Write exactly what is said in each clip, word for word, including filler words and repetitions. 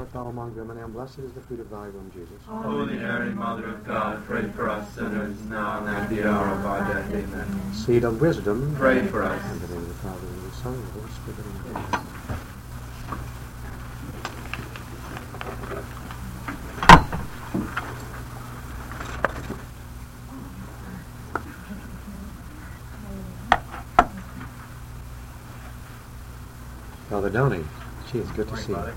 art thou among women, and blessed is the fruit of thy womb, Jesus. Holy Mary, Mother of God, pray for us sinners, now and at the hour of our death. Amen. Seed of wisdom, pray for us. In the name of the Father, and of the Son, and of the Holy Spirit. Amen. Father Downey, gee, it's good to see you.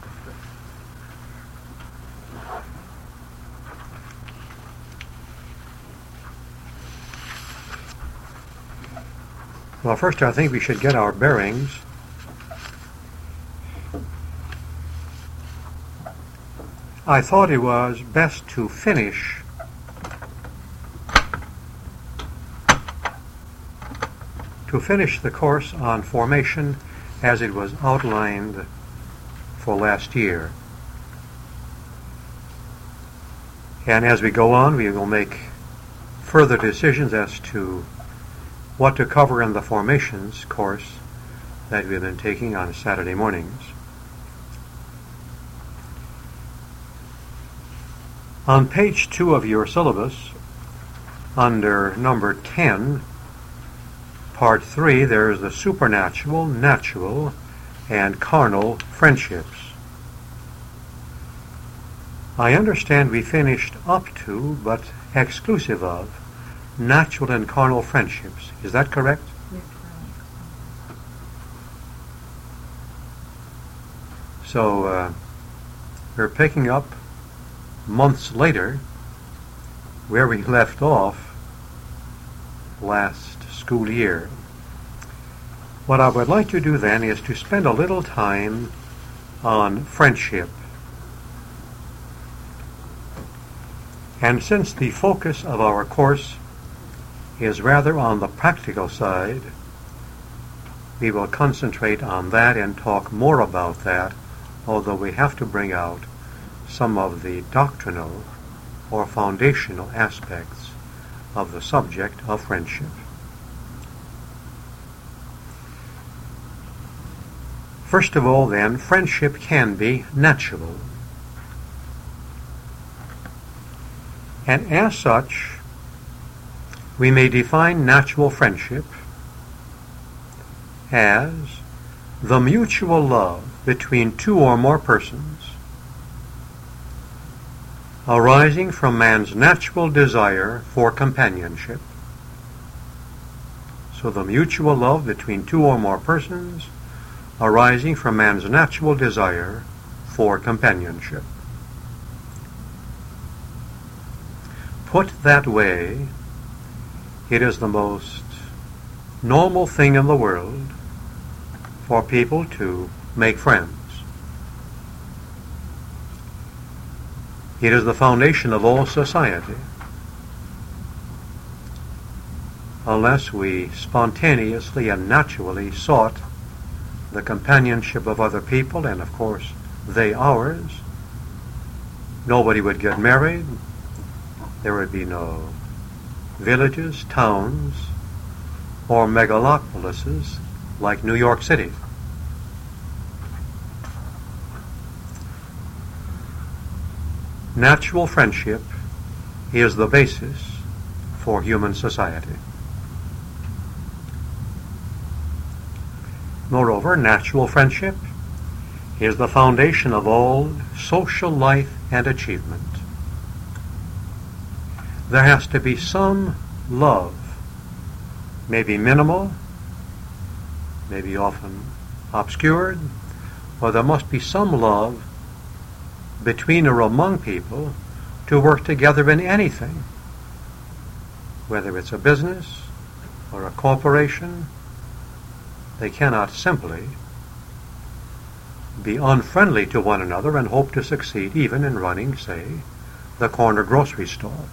Well, first I think we should get our bearings. I thought it was best to finish to finish the course on formation as it was outlined for last year. And as we go on, we will make further decisions as to what to cover in the formations course that we've been taking on Saturday mornings. On page two of your syllabus, under number ten, part three, there is the supernatural, natural, and carnal friendships. I understand we finished up to, but exclusive of, natural and carnal friendships. Is that correct? Yes, So uh, we're picking up months later where we left off last school year. What I would like to do then is to spend a little time on friendship. And since the focus of our course is rather on the practical side, we will concentrate on that and talk more about that, although we have to bring out some of the doctrinal or foundational aspects of the subject of friendship. First of all, then, friendship can be natural. And as such, we may define natural friendship as the mutual love between two or more persons arising from man's natural desire for companionship. So the mutual love between two or more persons arising from man's natural desire for companionship. Put that way, it is the most normal thing in the world for people to make friends. It is the foundation of all society. Unless we spontaneously and naturally sought the companionship of other people, and of course they ours, nobody would get married. There would be no villages, towns, or megalopolises like New York City. Natural friendship is the basis for human society. Moreover, natural friendship is the foundation of all social life and achievement. There has to be some love, maybe minimal, maybe often obscured, or there must be some love between or among people to work together in anything, whether it's a business or a corporation. They cannot simply be unfriendly to one another and hope to succeed even in running, say, the corner grocery store.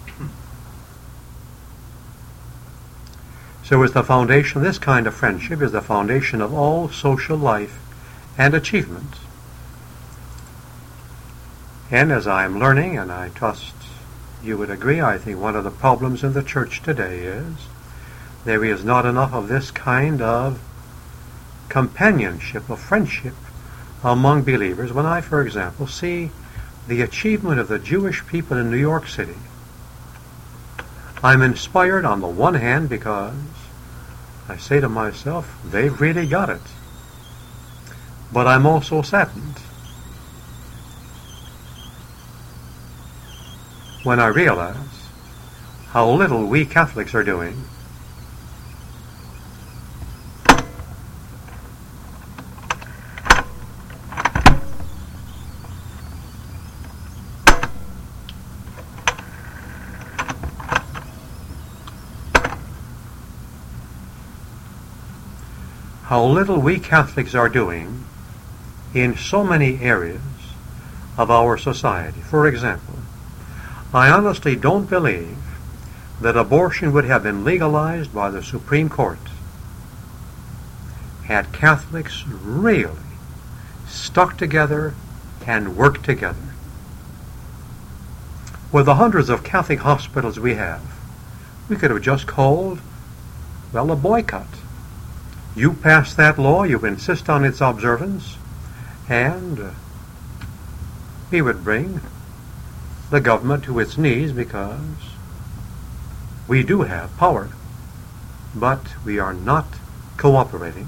So is the foundation, this kind of friendship is the foundation of all social life and achievement. And as I am learning, and I trust you would agree, I think one of the problems in the church today is there is not enough of this kind of companionship, of friendship, among believers when I, for example, see the achievement of the Jewish people in New York City. I'm inspired on the one hand because I say to myself, they've really got it. But I'm also saddened when I realize how little we Catholics are doing how little we Catholics are doing in so many areas of our society. For example, I honestly don't believe that abortion would have been legalized by the Supreme Court had Catholics really stuck together and worked together. With the hundreds of Catholic hospitals we have, we could have just called, well, a boycott. You pass that law, you insist on its observance, and uh, we would bring the government to its knees because we do have power, but we are not cooperating.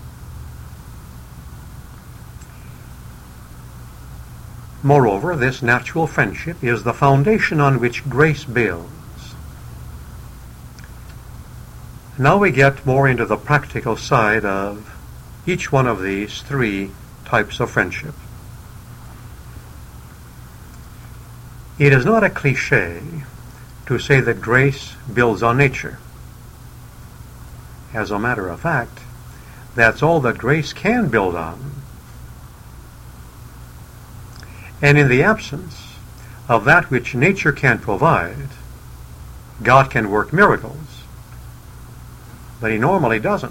Moreover, this natural friendship is the foundation on which grace builds. Now we get more into the practical side of each one of these three types of friendship. It is not a cliché to say that grace builds on nature. As a matter of fact, that's all that grace can build on. And in the absence of that which nature can provide, God can work miracles. But he normally doesn't.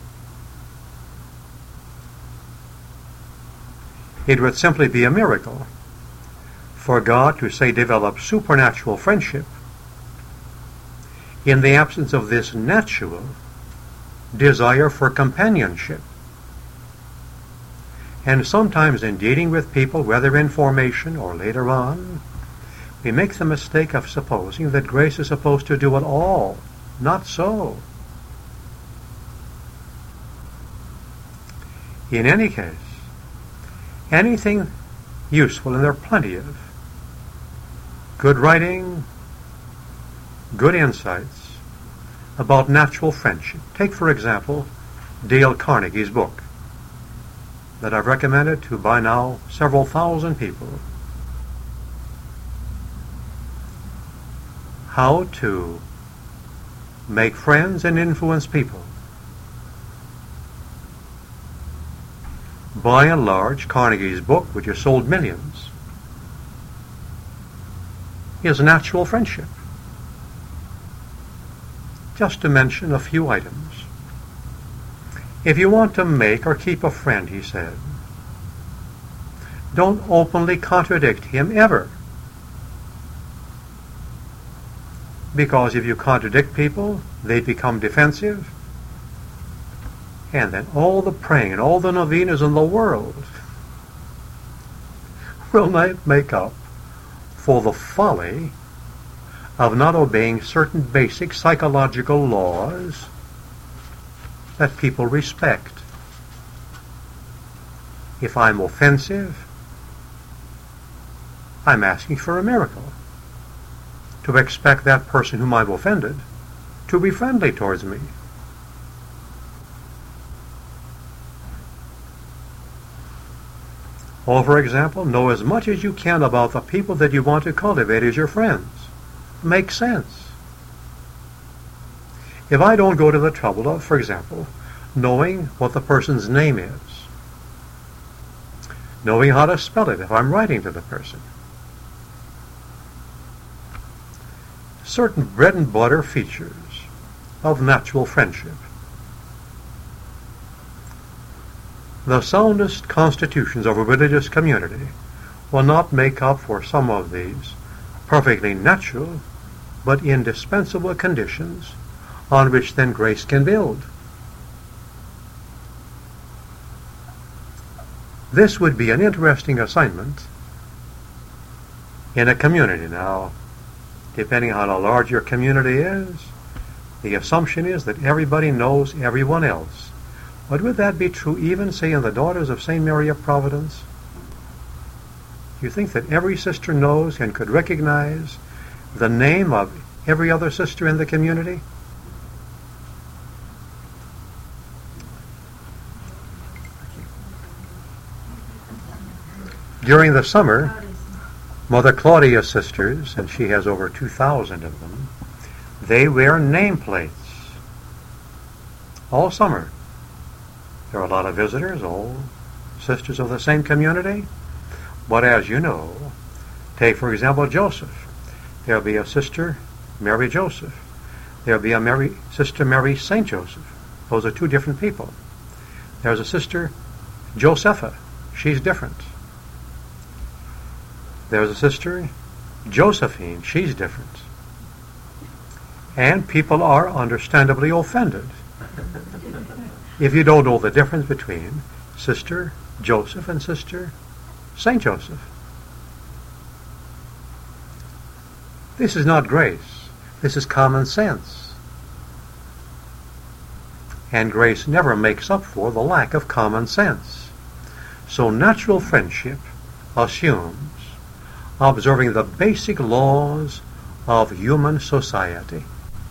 It would simply be a miracle for God to, say, develop supernatural friendship in the absence of this natural desire for companionship. And sometimes in dealing with people, whether in formation or later on, we make the mistake of supposing that grace is supposed to do it all. Not so. In any case, anything useful, and there are plenty of good writing, good insights about natural friendship. Take, for example, Dale Carnegie's book that I've recommended to by now several thousand people. How to make friends and influence people. By and large, Carnegie's book, which has sold millions, is natural friendship. Just to mention a few items. If you want to make or keep a friend, he said, don't openly contradict him ever. Because if you contradict people, they become defensive, and then all the praying and all the novenas in the world will not make up for the folly of not obeying certain basic psychological laws that people respect. If I'm offensive, I'm asking for a miracle. To expect that person whom I've offended to be friendly towards me. Or, for example, know as much as you can about the people that you want to cultivate as your friends. Makes sense. If I don't go to the trouble of, for example, knowing what the person's name is, knowing how to spell it if I'm writing to the person, certain bread and butter features of natural friendship. The soundest constitutions of a religious community will not make up for some of these perfectly natural but indispensable conditions on which then grace can build. This would be an interesting assignment in a community. Now, depending on how large your community is, the assumption is that everybody knows everyone else. But would that be true even, say, in the Daughters of Saint Mary of Providence? You think that every sister knows and could recognize the name of every other sister in the community? During the summer, Mother Claudia's sisters, and she has over two thousand of them, they wear nameplates all summer. There are a lot of visitors, all sisters of the same community. But as you know, take for example Joseph. There'll be a sister, Mary Joseph. There'll be a Mary, sister Mary Saint Joseph. Those are two different people. There's a sister, Josepha. She's different. There's a sister, Josephine. She's different. And people are understandably offended if you don't know the difference between Sister Joseph and Sister Saint Joseph. This is not grace. This is common sense. And grace never makes up for the lack of common sense. So natural friendship assumes observing the basic laws of human society.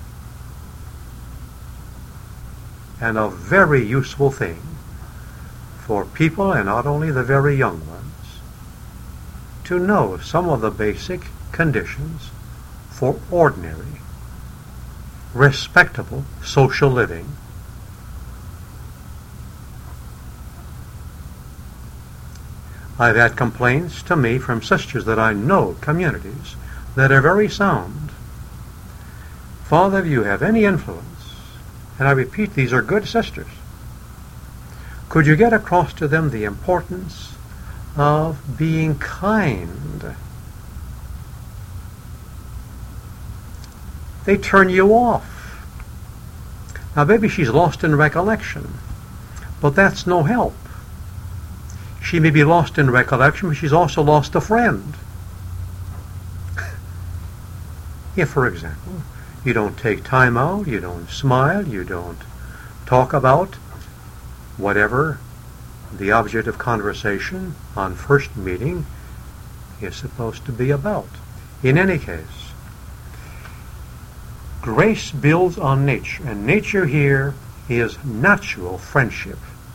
And a very useful thing for people, and not only the very young ones, to know some of the basic conditions for ordinary, respectable social living. I've had complaints to me from sisters that I know, communities, that are very sound. Father, if you have any influence, and I repeat, these are good sisters, could you get across to them the importance of being kind? They turn you off. Now, maybe she's lost in recollection, but that's no help. She may be lost in recollection, but she's also lost a friend. If, for example, you don't take time out, you don't smile, you don't talk about whatever the object of conversation on first meeting is supposed to be about. In any case, grace builds on nature, and nature here is natural friendship.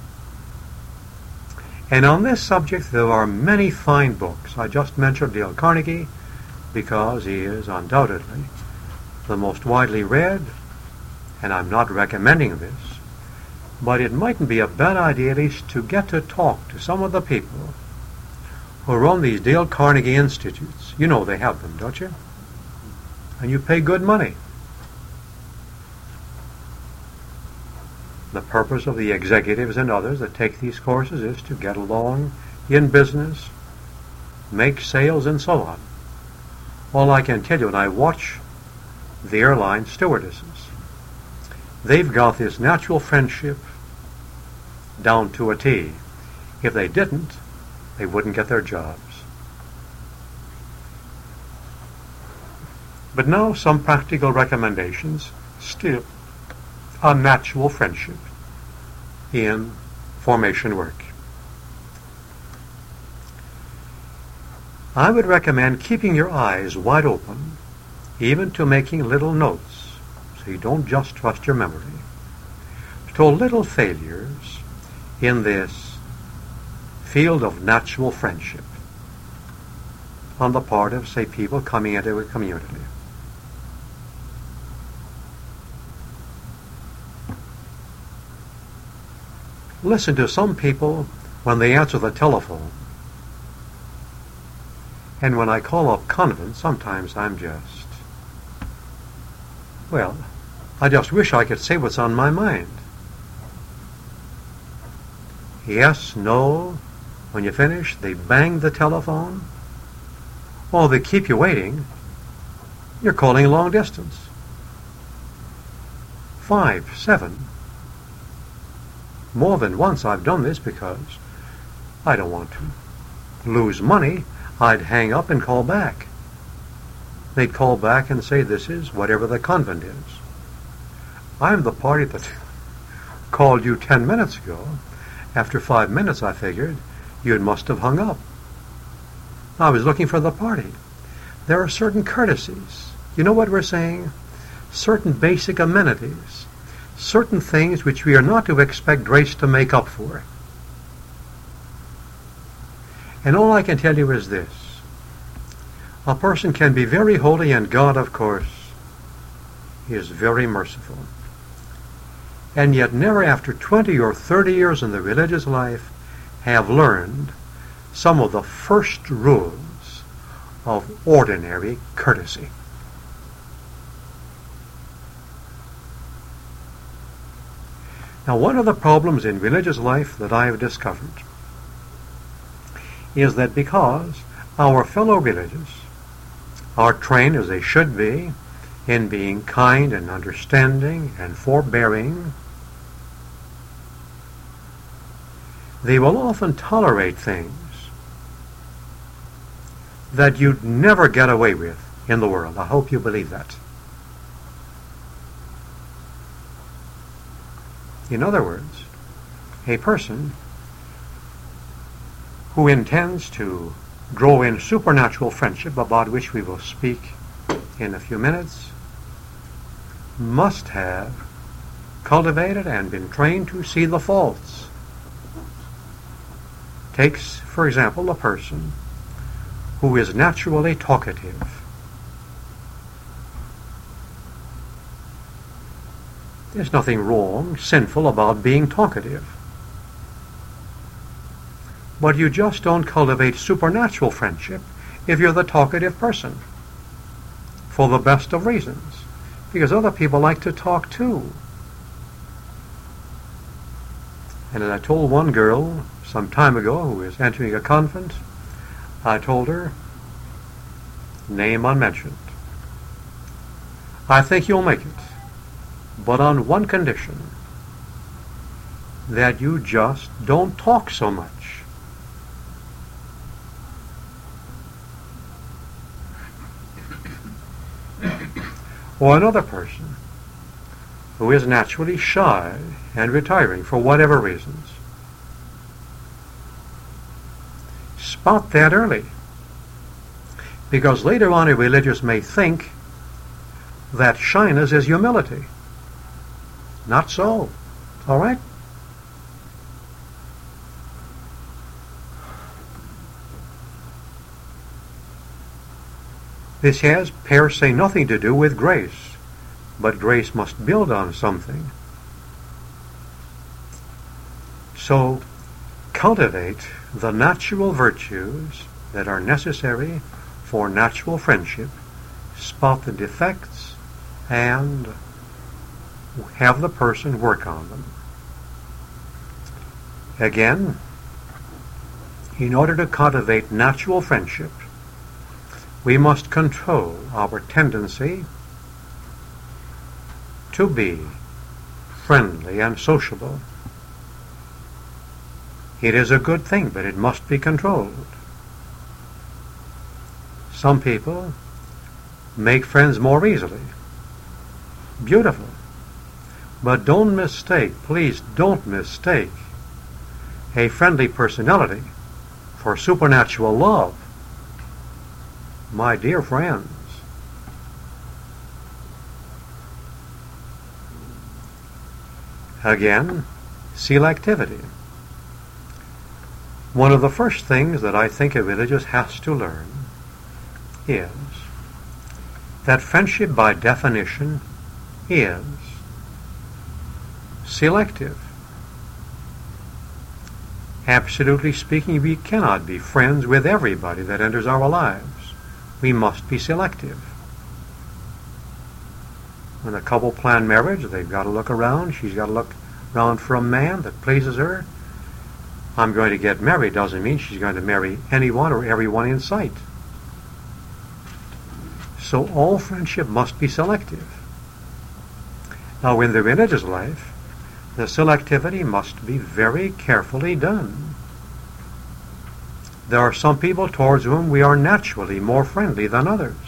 And on this subject there are many fine books. I just mentioned Dale Carnegie because he is undoubtedly the most widely read, and I'm not recommending this, but it mightn't be a bad idea at least to get to talk to some of the people who run these Dale Carnegie Institutes. You know they have them, don't you? And you pay good money. The purpose of the executives and others that take these courses is to get along in business, make sales, and so on. All I can tell you, when I watch the airline stewardesses, they've got this natural friendship down to a T. If they didn't, they wouldn't get their jobs. But now some practical recommendations still on natural friendship in formation work. I would recommend keeping your eyes wide open, even to making little notes, so you don't just trust your memory, to little failures in this field of natural friendship on the part of, say, people coming into a community. Listen to some people when they answer the telephone. And when I call up convents, sometimes I'm just, well, I just wish I could say what's on my mind. Yes, no. When you finish, they bang the telephone. Oh, they keep you waiting. You're calling long distance. Five, seven. More than once I've done this because I don't want to lose money. I'd hang up and call back. They'd call back and say, this is whatever the convent is. I'm the party that called you ten minutes ago. After five minutes, I figured, you must have hung up. I was looking for the party. There are certain courtesies. You know what we're saying? Certain basic amenities. Certain things which we are not to expect grace to make up for. And all I can tell you is this. A person can be very holy, and God, of course, is very merciful. And yet never after twenty or thirty years in the religious life have learned some of the first rules of ordinary courtesy. Now, one of the problems in religious life that I have discovered is that because our fellow religious are trained, as they should be, in being kind and understanding and forbearing, they will often tolerate things that you'd never get away with in the world. I hope you believe that. In other words, a person who intends to grow in supernatural friendship, about which we will speak in a few minutes, must have cultivated and been trained to see the faults. Takes, for example, a person who is naturally talkative. There's nothing wrong, sinful about being talkative. But you just don't cultivate supernatural friendship if you're the talkative person, for the best of reasons, because other people like to talk too. And as I told one girl some time ago who was entering a convent, I told her, name unmentioned, I think you'll make it, but on one condition, that you just don't talk so much. Or another person who is naturally shy and retiring for whatever reasons. Spot that early, because later on a religious may think that shyness is humility. Not so. All right? This has, per se, nothing to do with grace, but grace must build on something. So, cultivate the natural virtues that are necessary for natural friendship, spot the defects, and have the person work on them. Again, in order to cultivate natural friendship, we must control our tendency to be friendly and sociable. It is a good thing, but it must be controlled. Some people make friends more easily. Beautiful. But don't mistake, please don't mistake, a friendly personality for supernatural love. My dear friends, again, selectivity. One of the first things that I think a religious has to learn is that friendship by definition is selective. Absolutely speaking, we cannot be friends with everybody that enters our lives. We must be selective. When a couple plan marriage, they've got to look around. She's got to look around for a man that pleases her. I'm going to get married doesn't mean she's going to marry anyone or everyone in sight. So all friendship must be selective. Now, in the religious life, the selectivity must be very carefully done. There are some people towards whom we are naturally more friendly than others.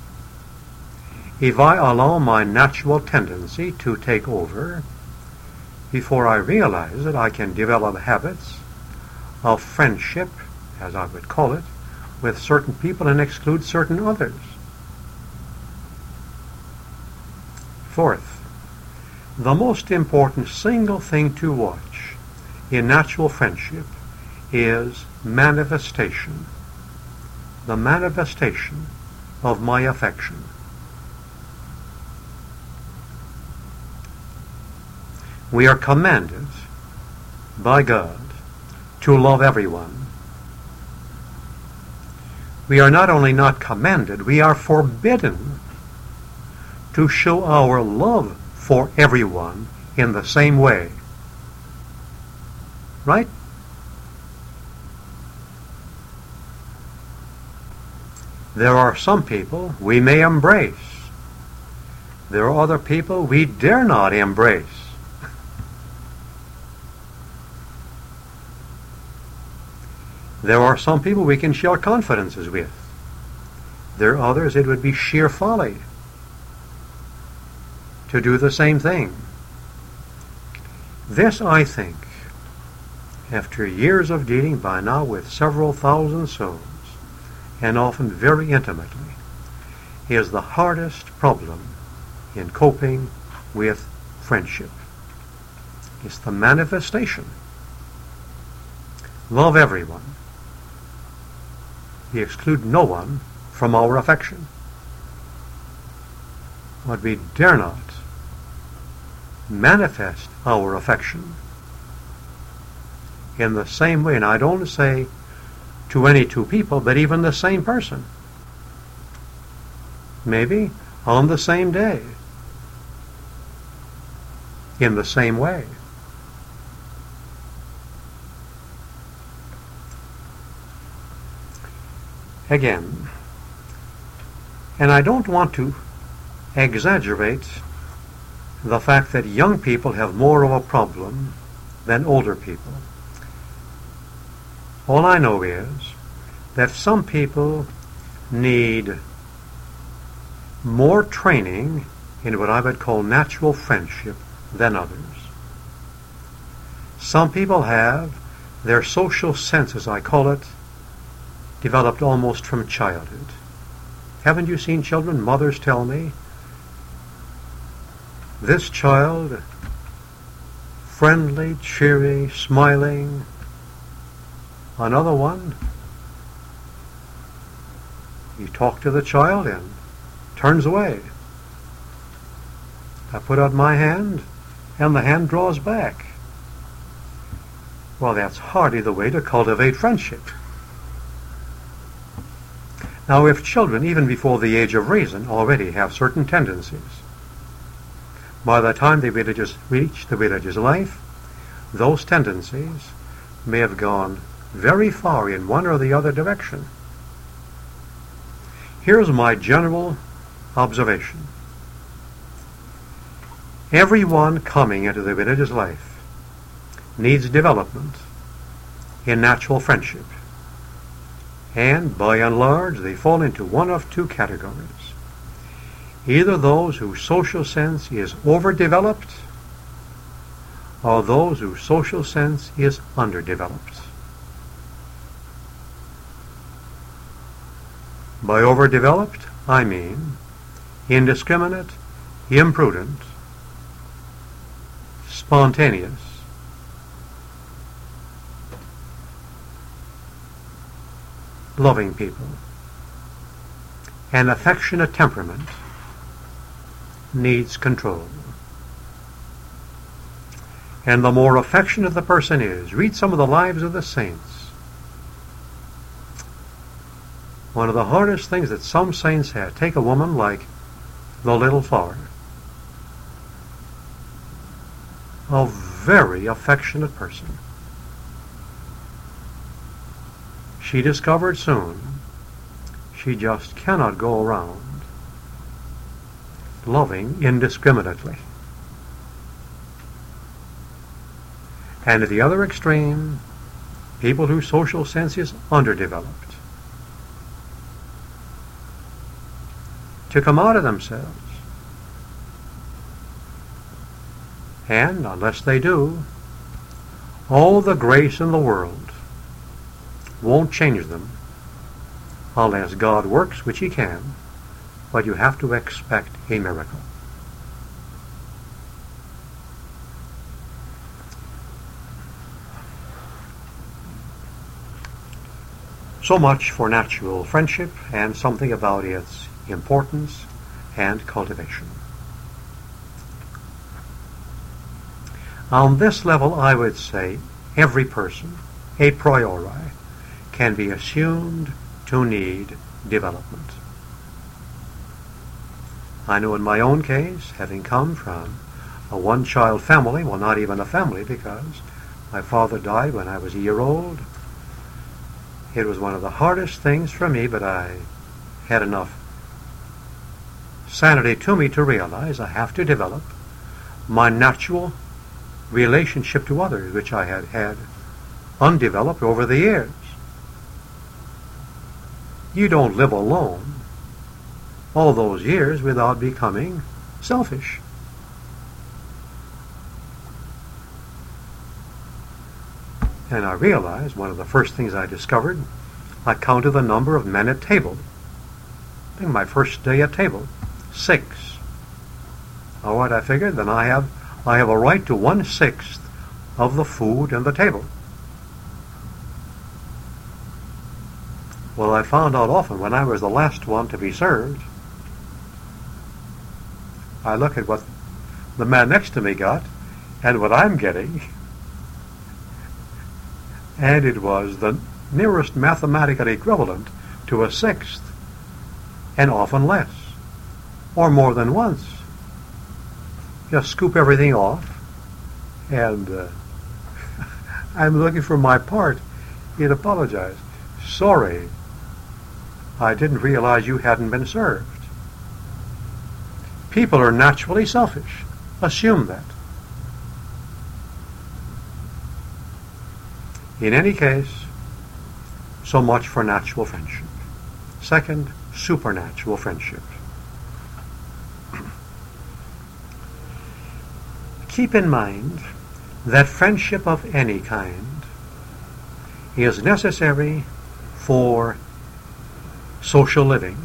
If I allow my natural tendency to take over, before I realize it, I can develop habits of friendship, as I would call it, with certain people and exclude certain others. Fourth, the most important single thing to watch in natural friendship is manifestation, the manifestation of my affection. We are commanded by God to love everyone. We are not only not commanded, we are forbidden to show our love for everyone in the same way. Right? There are some people we may embrace. There are other people we dare not embrace. There are some people we can share confidences with. There are others it would be sheer folly to do the same thing. This, I think, after years of dealing by now with several thousand souls, and often very intimately, is the hardest problem in coping with friendship. It's the manifestation. Love everyone. We exclude no one from our affection. But we dare not manifest our affection in the same way, and I don't say to any two people, but even the same person. Maybe on the same day, in the same way. Again, and I don't want to exaggerate the fact that young people have more of a problem than older people. All I know is that some people need more training in what I would call natural friendship than others. Some people have their social sense, as I call it, developed almost from childhood. Haven't you seen children? Mothers tell me, this child, friendly, cheery, smiling. Another one, you talk to the child and turns away. I put out my hand and the hand draws back. Well, that's hardly the way to cultivate friendship. Now, if children, even before the age of reason, already have certain tendencies, by the time they reach the religious life, those tendencies may have gone very far in one or the other direction. Here's my general observation. Everyone coming into the religious life needs development in natural friendship. And by and large, they fall into one of two categories. Either those whose social sense is overdeveloped, or those whose social sense is underdeveloped. By overdeveloped, I mean indiscriminate, imprudent, spontaneous, loving people. An affectionate temperament needs control. And the more affectionate the person is, read some of the lives of the saints. One of the hardest things that some saints had, take a woman like the little flower, a very affectionate person. She discovered soon she just cannot go around loving indiscriminately. And at the other extreme, people whose social sense is underdeveloped, to come out of themselves. And unless they do, all the grace in the world won't change them unless God works, which He can, but you have to expect a miracle. So much for natural friendship and something about its importance and cultivation. On this level, I would say every person, a priori, can be assumed to need development. I know in my own case, having come from a one-child family, well, not even a family, because my father died when I was a year old. It was one of the hardest things for me, but I had enough sanity to me to realize I have to develop my natural relationship to others, which I had had undeveloped over the years. You don't live alone all those years without becoming selfish. And I realized one of the first things I discovered, I counted the number of men at table. I think my first day at table, six. All right, I figured, then I have I have a right to one-sixth of the food and the table. Well, I found out often when I was the last one to be served, I look at what the man next to me got and what I'm getting, and it was the nearest mathematical equivalent to a sixth, and often less, or more than once. Just scoop everything off, and uh, I'm looking for my part. He'd apologize. Sorry, I didn't realize you hadn't been served. People are naturally selfish. Assume that. In any case, so much for natural friendship. Second, supernatural friendship. Keep in mind that friendship of any kind is necessary for social living.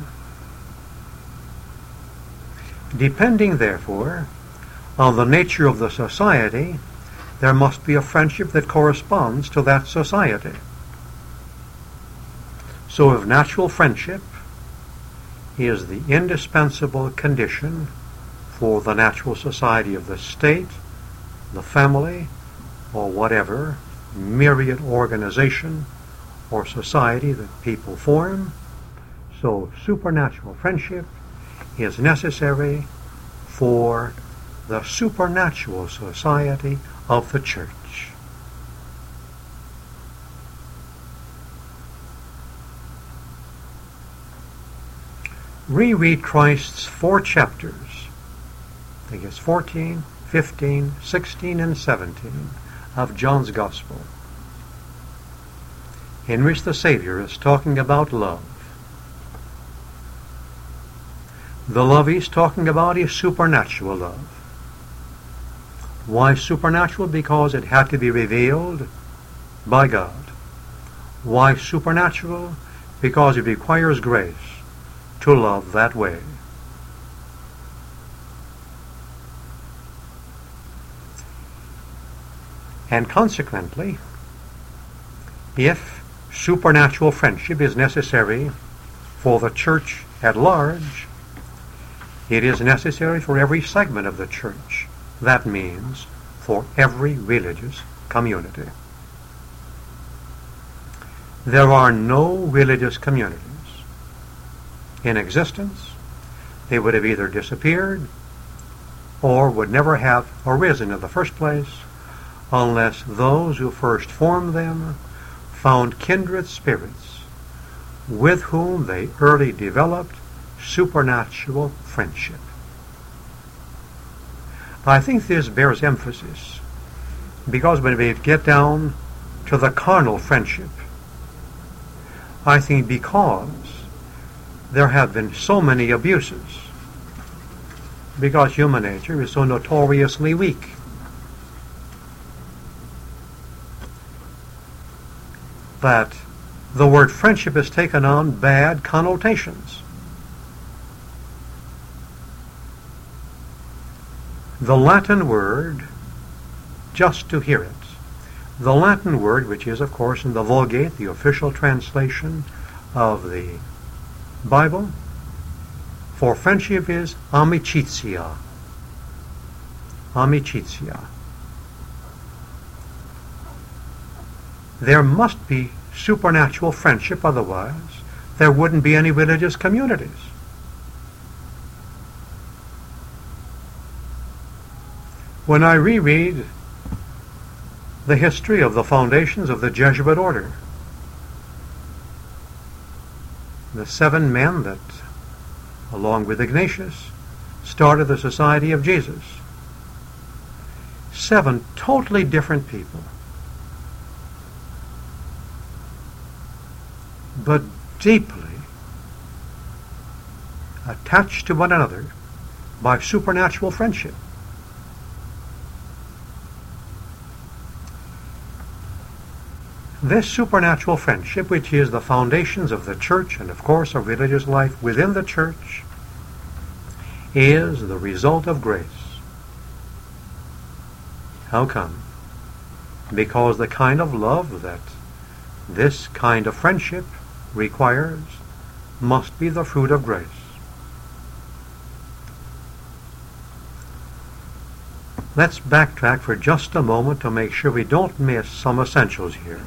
Depending, therefore, on the nature of the society, there must be a friendship that corresponds to that society. So if natural friendship is the indispensable condition for the natural society of the state, the family, or whatever myriad organization or society that people form, so supernatural friendship is necessary for the supernatural society of the church. Reread Christ's four chapters, I think it's fourteen, fifteen, sixteen, and seventeen of John's Gospel, in which the Savior is talking about love. The love he's talking about is supernatural love. Why supernatural? Because it had to be revealed by God. Why supernatural? Because it requires grace to love that way. And consequently, if supernatural friendship is necessary for the church at large, it is necessary for every segment of the church. That means for every religious community. There are no religious communities in existence. They would have either disappeared or would never have arisen in the first place unless those who first formed them found kindred spirits with whom they early developed supernatural friendship. I think this bears emphasis because when we get down to the carnal friendship. I think because there have been so many abuses, because human nature is so notoriously weak. That the word friendship has taken on bad connotations. The Latin word, just to hear it, the Latin word, which is of course in the Vulgate, the official translation of the Bible, for friendship is amicitia. Amicitia. There must be supernatural friendship, otherwise there wouldn't be any religious communities. When I reread the history of the foundations of the Jesuit order, the seven men that, along with Ignatius, started the Society of Jesus, seven totally different people, but deeply attached to one another by supernatural friendship. This supernatural friendship, which is the foundations of the church and of course of religious life within the church, is the result of grace. How come? Because the kind of love that this kind of friendship requires must be the fruit of grace. Let's backtrack for just a moment to make sure we don't miss some essentials here.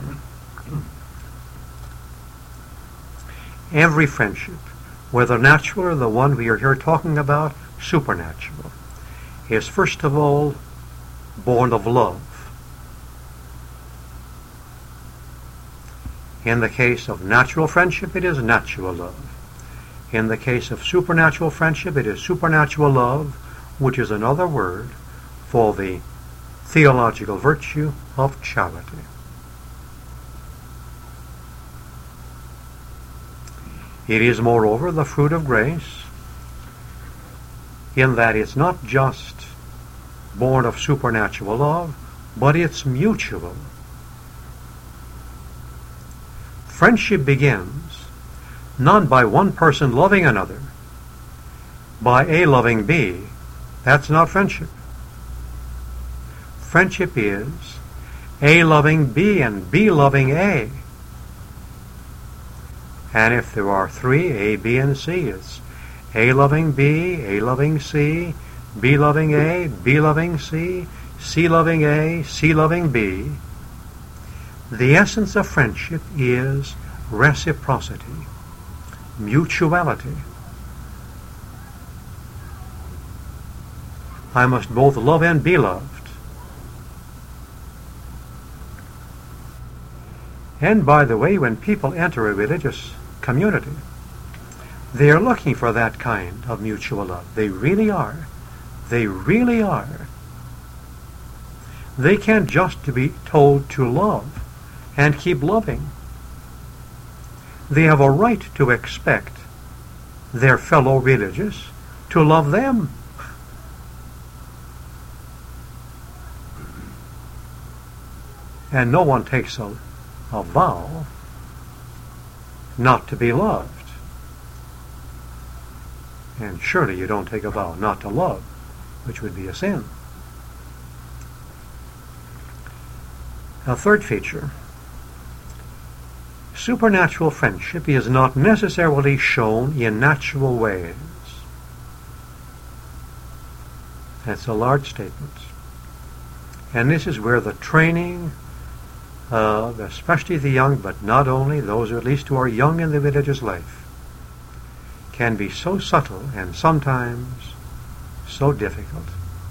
Every friendship, whether natural or the one we are here talking about, supernatural, is first of all born of love. In the case of natural friendship, it is natural love. In the case of supernatural friendship, it is supernatural love, which is another word for the theological virtue of charity. It is, moreover, the fruit of grace, in that it's not just born of supernatural love, but it's mutual. Friendship begins not by one person loving another, by A loving B. That's not friendship. Friendship is A loving B and B loving A. And if there are three, A, B, and C, it's A loving B, A loving C, B loving A, B loving C, C loving A, C loving B. The essence of friendship is reciprocity, mutuality. I must both love and be loved. And by the way, when people enter a religious community, they are looking for that kind of mutual love. They really are. They really are. They can't just be told to love and keep loving. They have a right to expect their fellow religious to love them. And no one takes a, a vow not to be loved. And surely you don't take a vow not to love, which would be a sin. A third feature: supernatural friendship is not necessarily shown in natural ways. That's a large statement. And this is where the training of especially the young, but not only, those at least who are young in the religious life, can be so subtle and sometimes so difficult.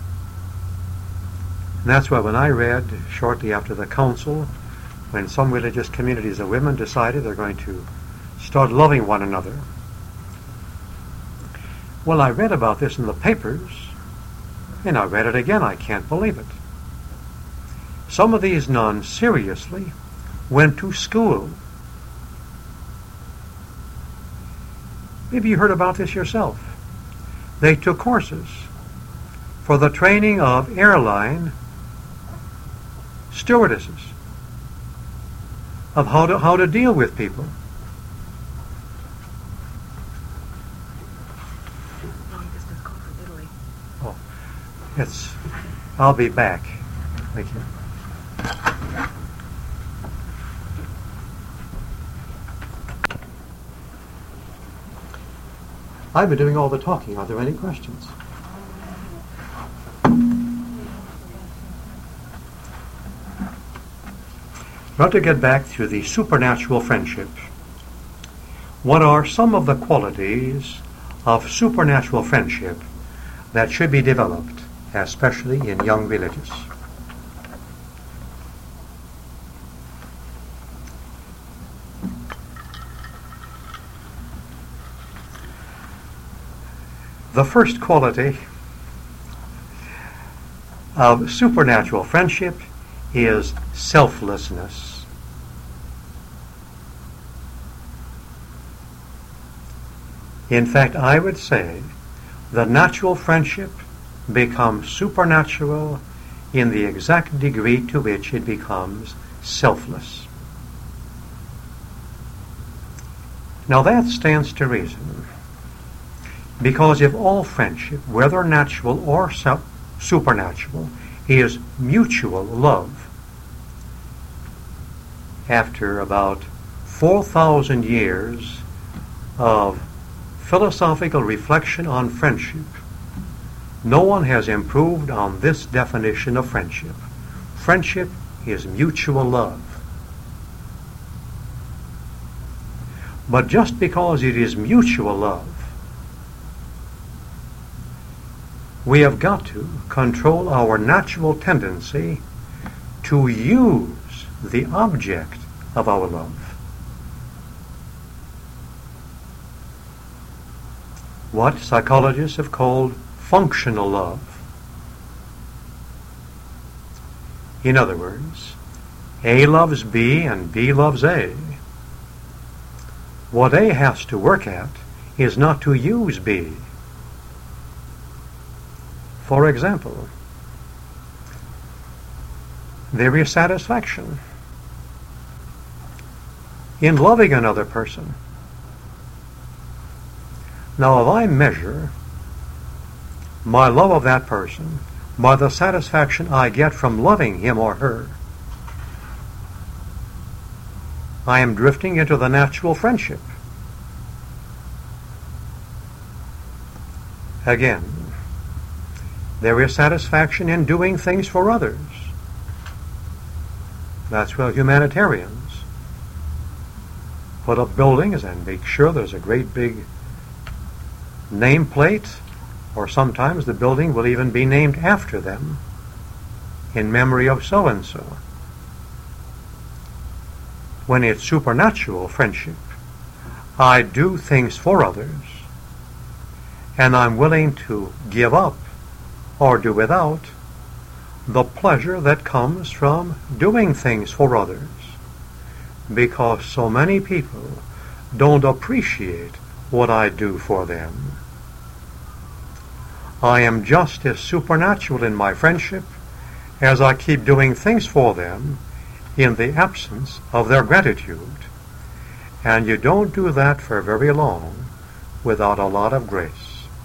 And that's why when I read shortly after the council, when some religious communities of women decided they're going to start loving one another, well, I read about this in the papers, and I read it again. I can't believe it. Some of these nuns seriously went to school. Maybe you heard about this yourself. They took courses for the training of airline stewardesses, of how to, how to deal with people. Oh, it's, I'll be back. Thank you. I've been doing all the talking. Are there any questions? Now to get back to the supernatural friendship, what are some of the qualities of supernatural friendship that should be developed, especially in young religious? The first quality of supernatural friendship is selflessness. In fact, I would say that natural friendship becomes supernatural in the exact degree to which it becomes selfless. Now that stands to reason, because if all friendship, whether natural or self- supernatural, is mutual love, after about four thousand years of philosophical reflection on friendship, no one has improved on this definition of friendship. Friendship is mutual love. But just because it is mutual love, we have got to control our natural tendency to use the object of our love. What psychologists have called functional love. In other words, A loves B and B loves A. What A has to work at is not to use B. For example, there is satisfaction in loving another person. Now, if I measure my love of that person by the satisfaction I get from loving him or her, I am drifting into the natural friendship. Again, there is satisfaction in doing things for others. That's where humanitarians put up buildings and make sure there's a great big nameplate, or sometimes the building will even be named after them in memory of so-and-so. When it's supernatural friendship, I do things for others, and I'm willing to give up or do without the pleasure that comes from doing things for others, because so many people don't appreciate what I do for them. I am just as supernatural in my friendship as I keep doing things for them in the absence of their gratitude. And you don't do that for very long without a lot of grace.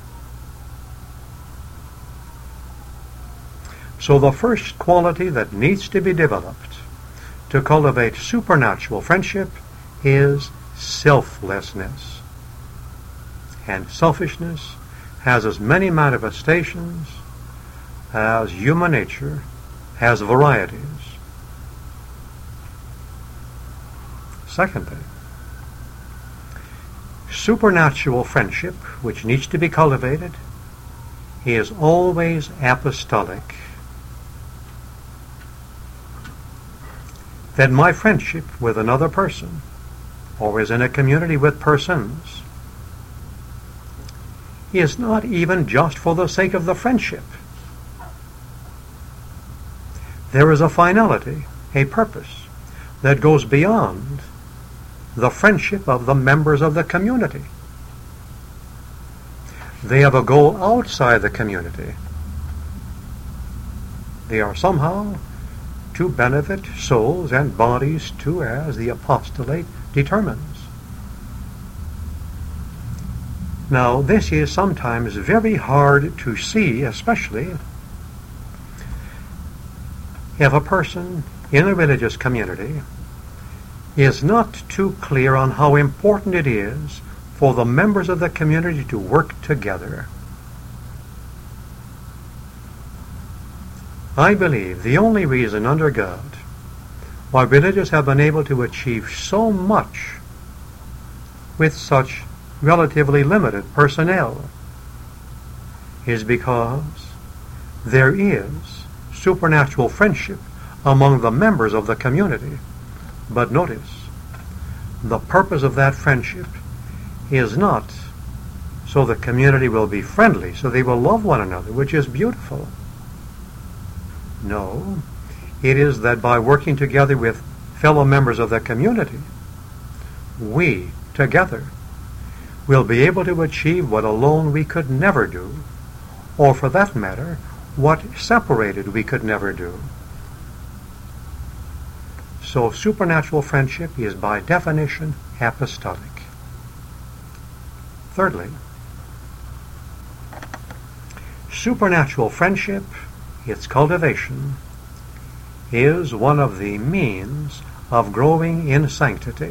So the first quality that needs to be developed to cultivate supernatural friendship is selflessness. And selfishness has as many manifestations as human nature has varieties. Secondly, supernatural friendship, which needs to be cultivated, is always apostolic. That my friendship with another person, or is in a community with persons, is not even just for the sake of the friendship. There is a finality, a purpose, that goes beyond the friendship of the members of the community. They have a goal outside the community. They are somehow to benefit souls and bodies too, as the apostolate determines. Now, this is sometimes very hard to see, especially if a person in a religious community is not too clear on how important it is for the members of the community to work together. I believe the only reason under God why religious have been able to achieve so much with such relatively limited personnel is because there is supernatural friendship among the members of the community. But notice, the purpose of that friendship is not so the community will be friendly, so they will love one another, which is beautiful. No, it is that by working together with fellow members of the community, we, together, will be able to achieve what alone we could never do, or for that matter, what separated we could never do. So supernatural friendship is by definition apostolic. Thirdly, supernatural friendship, its cultivation, is one of the means of growing in sanctity.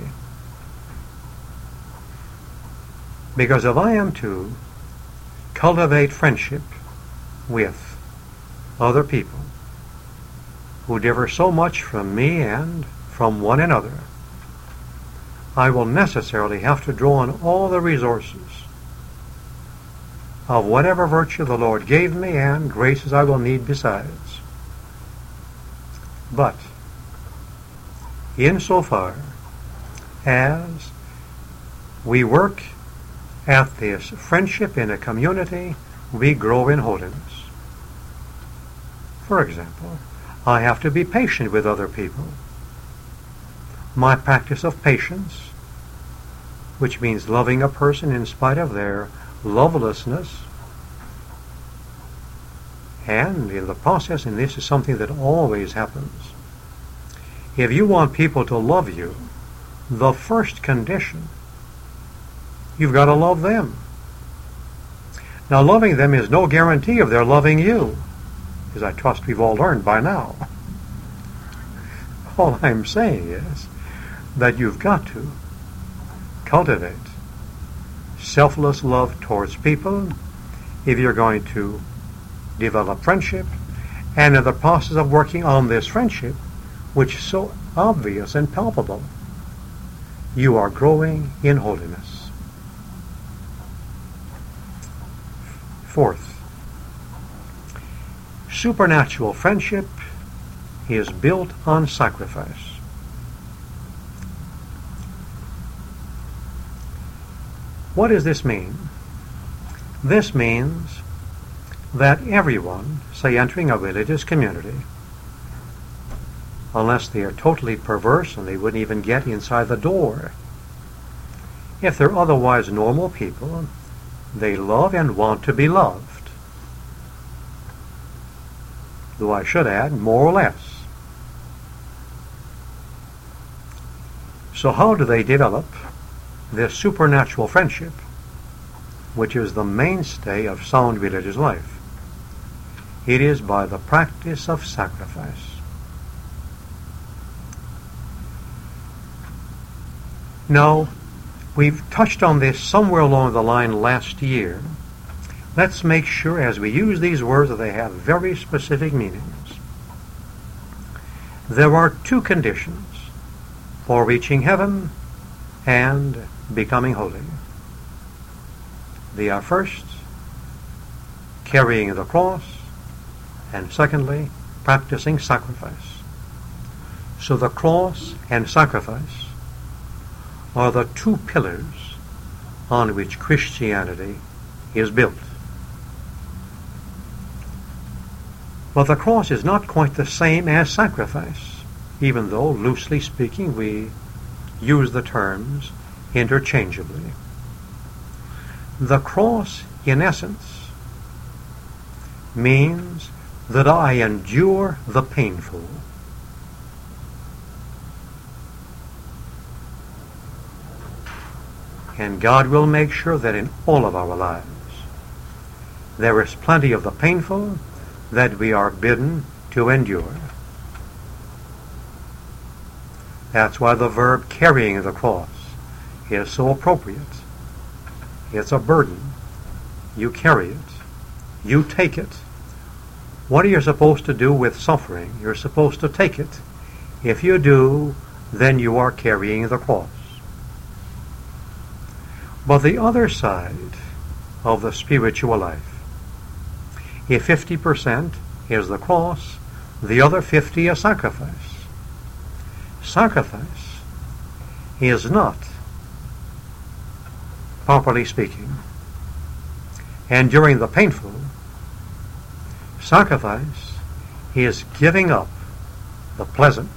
Because if I am to cultivate friendship with other people who differ so much from me and from one another, I will necessarily have to draw on all the resources of whatever virtue the Lord gave me and graces I will need besides. But insofar as we work at this friendship in a community, we grow in holiness. For example, I have to be patient with other people. My practice of patience, which means loving a person in spite of their lovelessness, and in the process, and this is something that always happens, if you want people to love you, the first condition, you've got to love them. Now, loving them is no guarantee of their loving you, as I trust we've all learned by now. All I'm saying is that you've got to cultivate selfless love towards people if you're going to develop friendship, and in the process of working on this friendship, which is so obvious and palpable, you are growing in holiness. Fourth, supernatural friendship is built on sacrifice. What does this mean? This means that everyone, say entering a religious community, unless they are totally perverse and they wouldn't even get inside the door, if they're otherwise normal people, they love and want to be loved. Though I should add, more or less. So how do they develop this supernatural friendship, which is the mainstay of sound religious life? It is by the practice of sacrifice. Now, we've touched on this somewhere along the line last year. Let's make sure as we use these words that they have very specific meanings. There are two conditions for reaching heaven and becoming holy. They are first, carrying the cross, and secondly, practicing sacrifice. So the cross and sacrifice are the two pillars on which Christianity is built. But the cross is not quite the same as sacrifice. even though, loosely speaking, we use the terms interchangeably. The cross, in essence, means that I endure the painful. And God will make sure that in all of our lives there is plenty of the painful that we are bidden to endure. That's why the verb carrying the cross is so appropriate. It's a burden. You carry it. You take it. What are you supposed to do with suffering? You're supposed to take it. If you do, then you are carrying the cross. But the other side of the spiritual life, if fifty percent is the cross, the other fifty is sacrifice. Sacrifice is not, properly speaking, enduring the painful. Sacrifice is giving up the pleasant.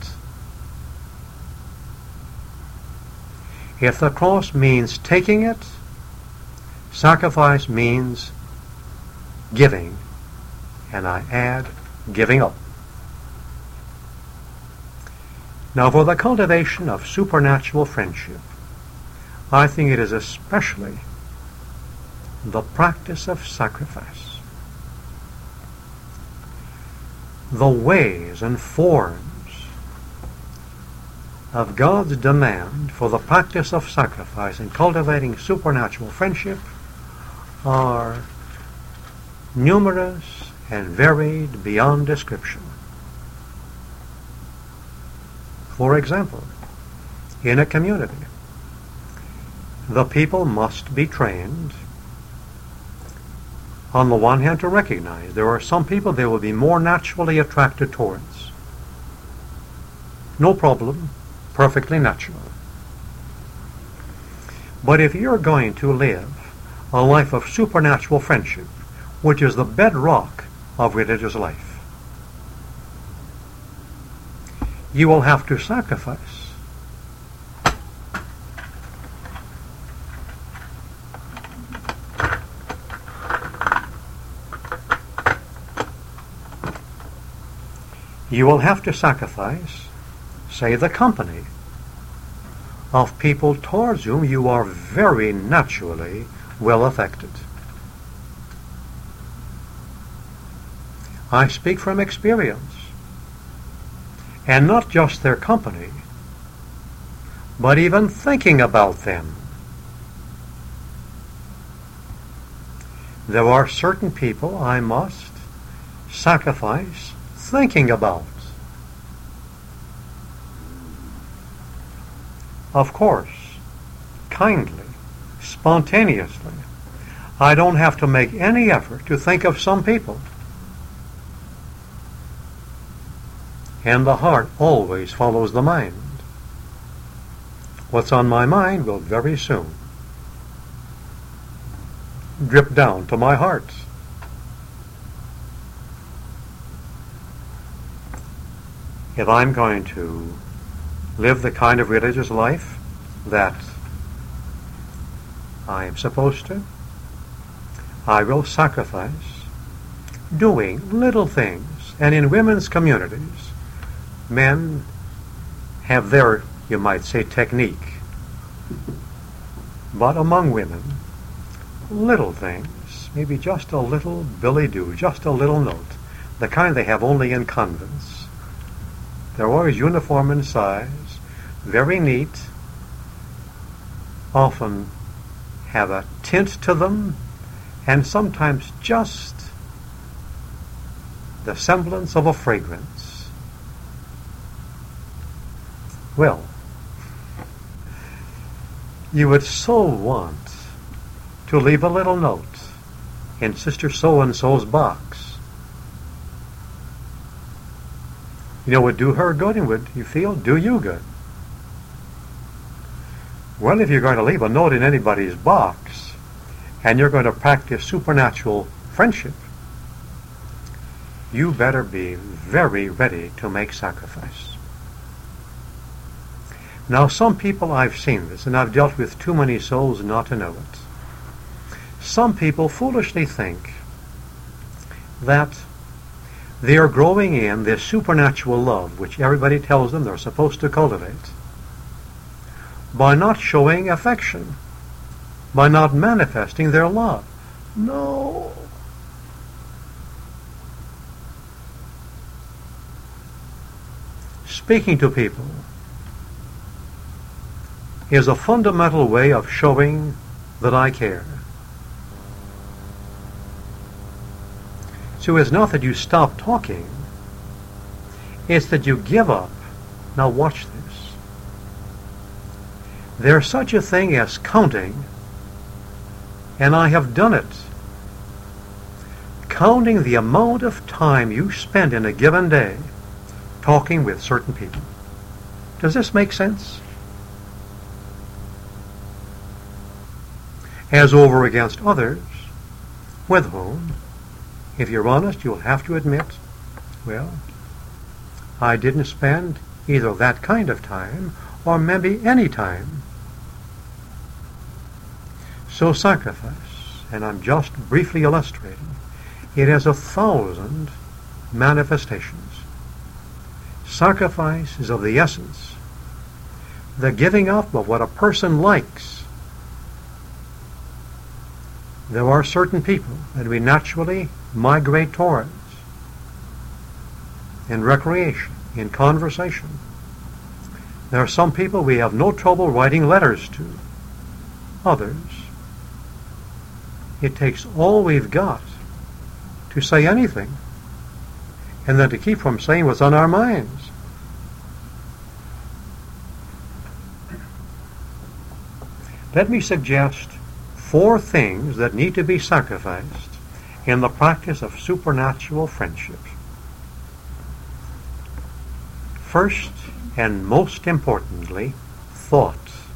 If the cross means taking it, sacrifice means giving, and I add giving up. Now, for the cultivation of supernatural friendship, I think it is especially the practice of sacrifice. The ways and forms of God's demand for the practice of sacrifice in cultivating supernatural friendship are numerous and varied beyond description. For example, in a community, the people must be trained, on the one hand, to recognize there are some people they will be more naturally attracted towards. No problem. Perfectly natural. But if you're going to live a life of supernatural friendship, which is the bedrock of religious life, you will have to sacrifice. You will have to sacrifice, say, the company of people towards whom you are very naturally well affected. I speak from experience, and not just their company, but even thinking about them. There are certain people I must sacrifice thinking about. Of course, kindly, spontaneously. I don't have to make any effort to think of some people. And the heart always follows the mind. What's on my mind will very soon drip down to my heart. If I'm going to live the kind of religious life that I am supposed to, I will sacrifice doing little things. And in women's communities, men have their, you might say, technique. But among women, little things, maybe just a little billy-do, just a little note, the kind they have only in convents. They're always uniform in size, very neat, often have a tint to them, and sometimes just the semblance of a fragrance. Well, you would so want to leave a little note in Sister So-and-so's box. You know, it would do her good and would, you feel, do you good. Well, if you're going to leave a note in anybody's box and you're going to practice supernatural friendship, you better be very ready to make sacrifice. Now, some people, I've seen this, and I've dealt with too many souls not to know it. Some people foolishly think that they are growing in this supernatural love, which everybody tells them they're supposed to cultivate, by not showing affection, by not manifesting their love. No. Speaking to people is a fundamental way of showing that I care. So it's not that you stop talking, it's that you give up. Now watch this. There's such a thing as counting, and I have done it. Counting the amount of time you spend in a given day talking with certain people. Does this make sense? As over against others, with whom, if you're honest, you'll have to admit, well, I didn't spend either that kind of time or maybe any time. So sacrifice, and I'm just briefly illustrating, it has a thousand manifestations. Sacrifice is of the essence, the giving up of what a person likes. There are certain people that we naturally migrate towards in recreation, in conversation. There are some people we have no trouble writing letters to. Others, it takes all we've got to say anything, and then to keep from saying what's on our minds. Let me suggest four things that need to be sacrificed in the practice of supernatural friendship. First, and most importantly, thought.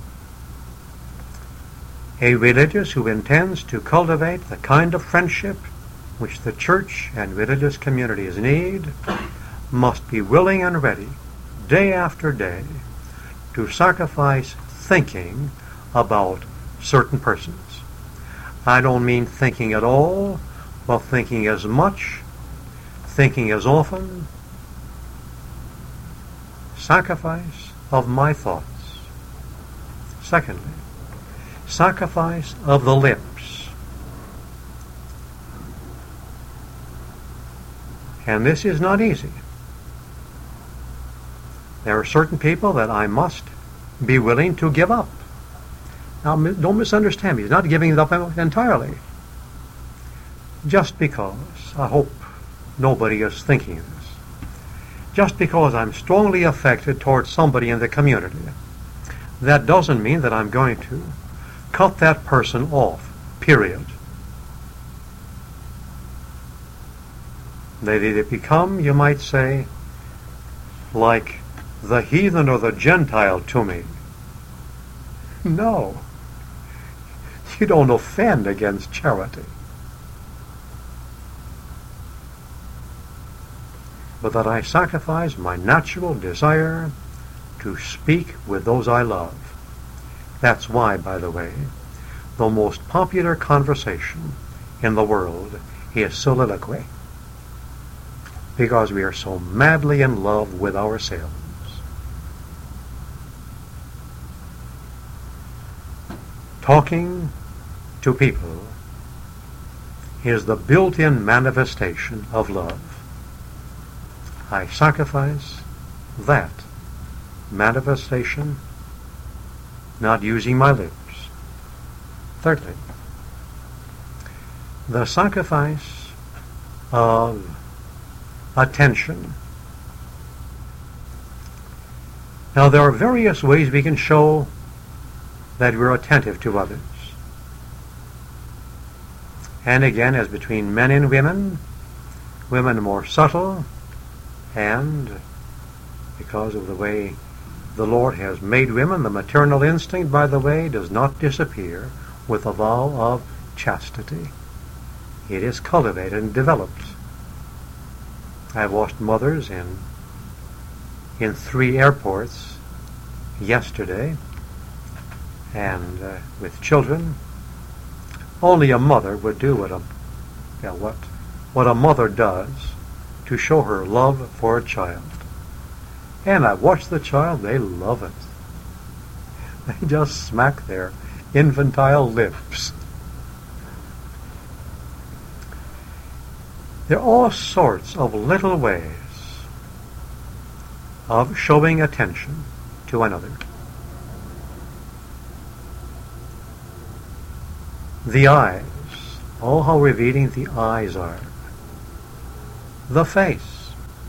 A religious who intends to cultivate the kind of friendship which the church and religious communities need must be willing and ready, day after day, to sacrifice thinking about certain persons. I don't mean thinking at all, but thinking as much, thinking as often. Sacrifice of my thoughts. Secondly, sacrifice of the lips. And this is not easy. There are certain people that I must be willing to give up. Now, don't misunderstand me. He's not giving it up entirely. Just because, I hope nobody is thinking this, just because I'm strongly affected towards somebody in the community, that doesn't mean that I'm going to cut that person off, period. They either become, you might say, like the heathen or the Gentile to me. No. You don't offend against charity. But that I sacrifice my natural desire to speak with those I love. That's why, by the way, the most popular conversation in the world is soliloquy. Because we are so madly in love with ourselves. Talking to people is the built-in manifestation of love. I sacrifice that manifestation, not using my lips. Thirdly, the sacrifice of attention. Now, there are various ways we can show that we're attentive to others. And again, as between men and women, women are more subtle, and because of the way the Lord has made women, the maternal instinct, by the way, does not disappear with a vow of chastity. It is cultivated and developed. I've watched mothers in in three airports yesterday, and uh, with children, only a mother would do what a, yeah, what, what a mother does to show her love for a child. And I watch the child, they love it. They just smack their infantile lips. There are all sorts of little ways of showing attention to another. The eyes. Oh, how revealing the eyes are. The face.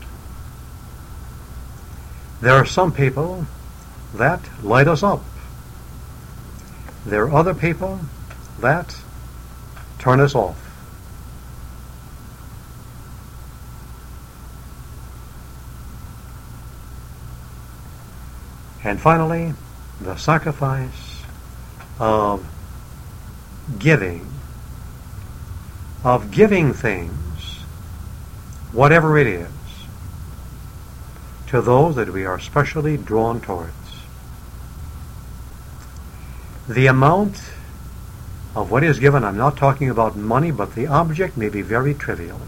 There are some people that light us up. There are other people that turn us off. And finally, the sacrifice of giving, of giving things, whatever it is, to those that we are specially drawn towards. The amount of what is given, I'm not talking about money, but the object may be very trivial.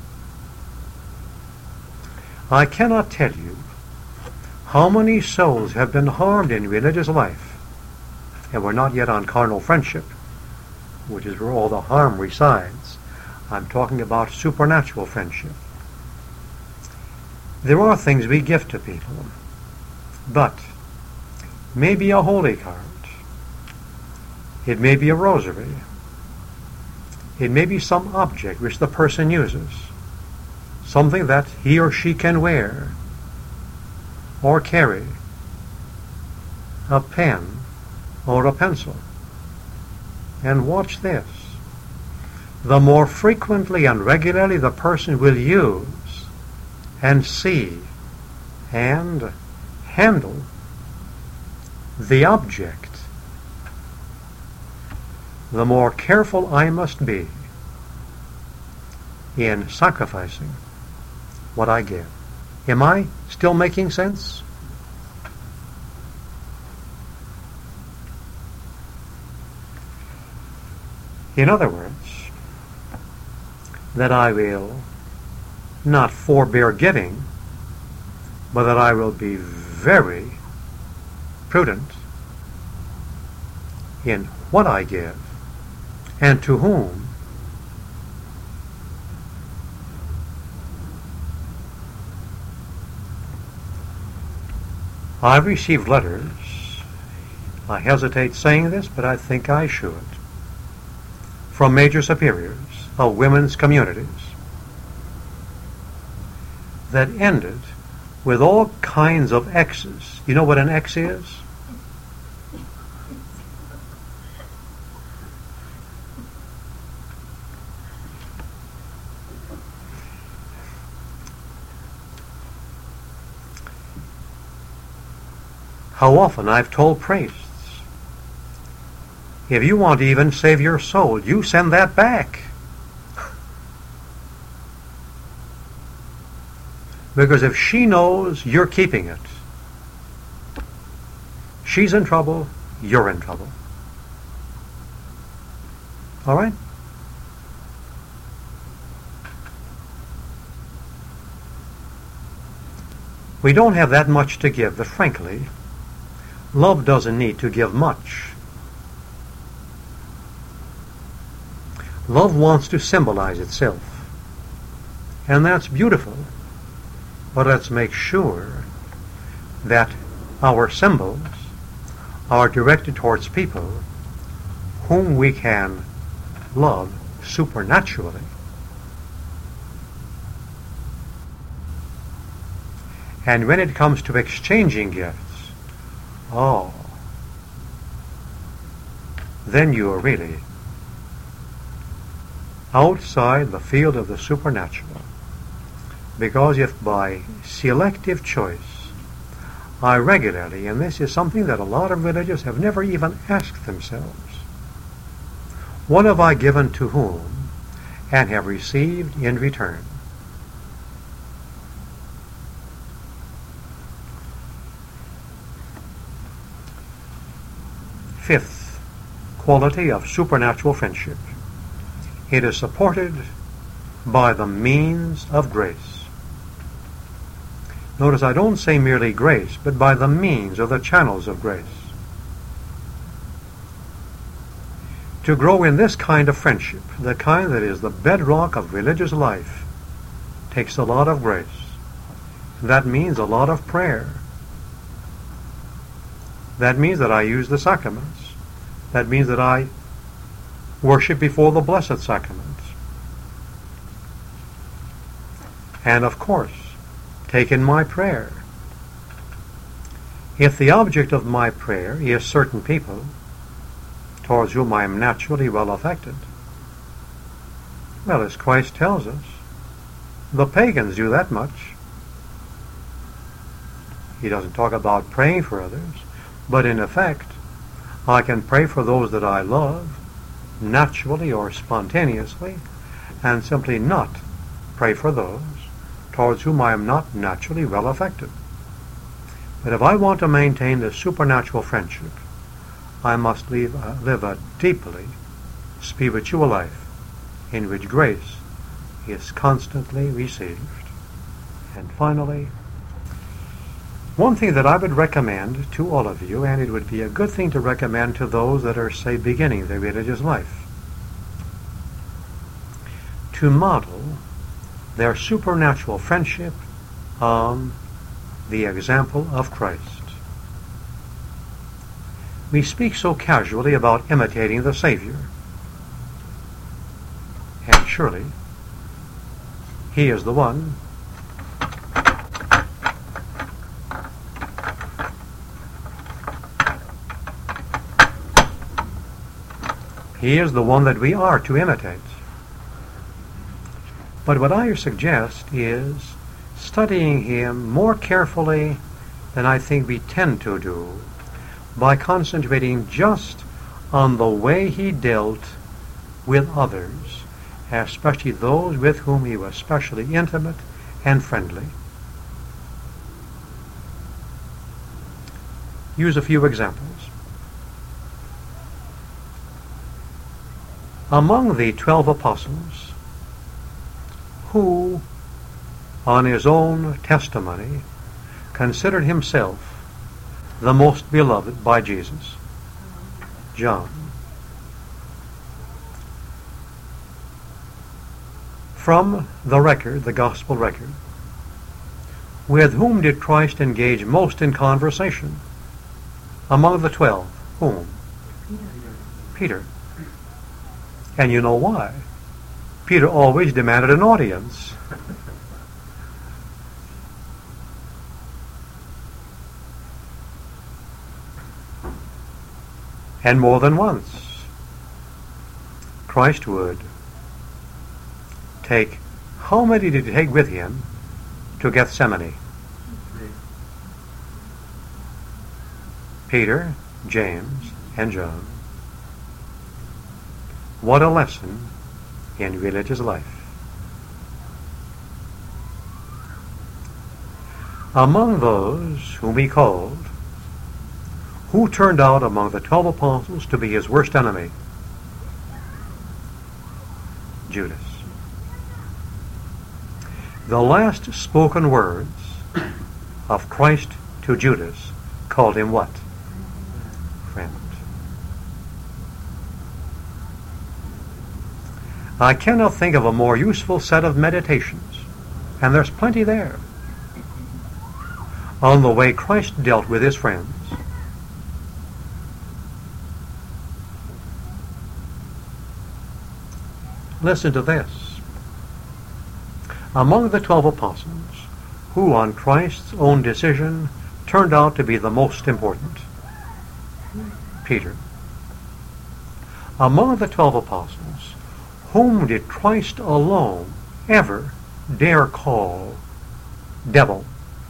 I cannot tell you how many souls have been harmed in religious life, and we're not yet on carnal friendship, which is where all the harm resides. I'm talking about supernatural friendship. There are things we give to people, but maybe a holy card, it may be a rosary, it may be some object which the person uses, something that he or she can wear or carry, a pen or a pencil. And watch this. The more frequently and regularly the person will use and see and handle the object, the more careful I must be in sacrificing what I give. Am I still making sense? In other words, that I will not forbear giving, but that I will be very prudent in what I give and to whom. I've received letters, I hesitate saying this, but I think I should, from major superiors of women's communities that ended with all kinds of X's. You know what an X is? How often I've told priests, if you want to even save your soul, you send that back. Because if she knows you're keeping it, she's in trouble, you're in trouble. All right? We don't have that much to give, but frankly, love doesn't need to give much. Love wants to symbolize itself. And that's beautiful. But let's make sure that our symbols are directed towards people whom we can love supernaturally. And when it comes to exchanging gifts, oh, then you are really outside the field of the supernatural. Because if by selective choice I regularly, and this is something that a lot of religious have never even asked themselves, what have I given to whom and have received in return? fifth quality of supernatural friendship. It is supported by the means of grace. Notice I don't say merely grace, but by the means or the channels of grace. To grow in this kind of friendship, the kind that is the bedrock of religious life, takes a lot of grace. That means a lot of prayer. That means that I use the sacraments. That means that I worship before the blessed sacraments. And of course, take in my prayer. If the object of my prayer is certain people towards whom I am naturally well affected, well, as Christ tells us, the pagans do that much. He doesn't talk about praying for others, but in effect, I can pray for those that I love, naturally or spontaneously, and simply not pray for those towards whom I am not naturally well affected. But if I want to maintain this supernatural friendship, I must live, uh, live a deeply spiritual life in which grace is constantly received. And finally, one thing that I would recommend to all of you, and it would be a good thing to recommend to those that are, say, beginning their religious life, to model their supernatural friendship on the example of Christ. We speak so casually about imitating the Savior, and surely He is the one He is the one that we are to imitate. But what I suggest is studying Him more carefully than I think we tend to do, by concentrating just on the way He dealt with others, especially those with whom He was especially intimate and friendly. Use a few examples. Among the twelve apostles, who, on his own testimony, considered himself the most beloved by Jesus? John. From the record, the gospel record, with whom did Christ engage most in conversation? Among the twelve, whom? Peter. And you know why? Peter always demanded an audience. And more than once, Christ would take, how many did he take with him to Gethsemane? Peter, James, and John. What a lesson in religious life. Among those whom he called, who turned out among the twelve apostles to be his worst enemy? Judas. The last spoken words of Christ to Judas called him what? Friend. I cannot think of a more useful set of meditations, and there's plenty there, on the way Christ dealt with his friends. Listen to this. Among the twelve apostles, who on Christ's own decision turned out to be the most important? Peter. Among the twelve apostles, whom did Christ alone ever dare call devil?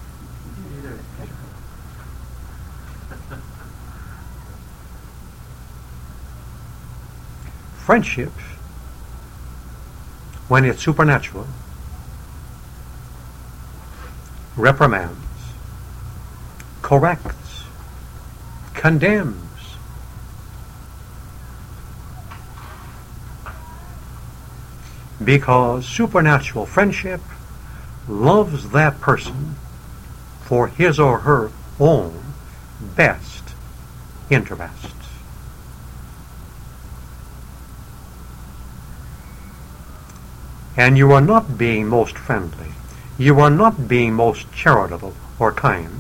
Friendship, when it's supernatural, reprimands, corrects, condemns, because supernatural friendship loves that person for his or her own best interests. And you are not being most friendly, you are not being most charitable or kind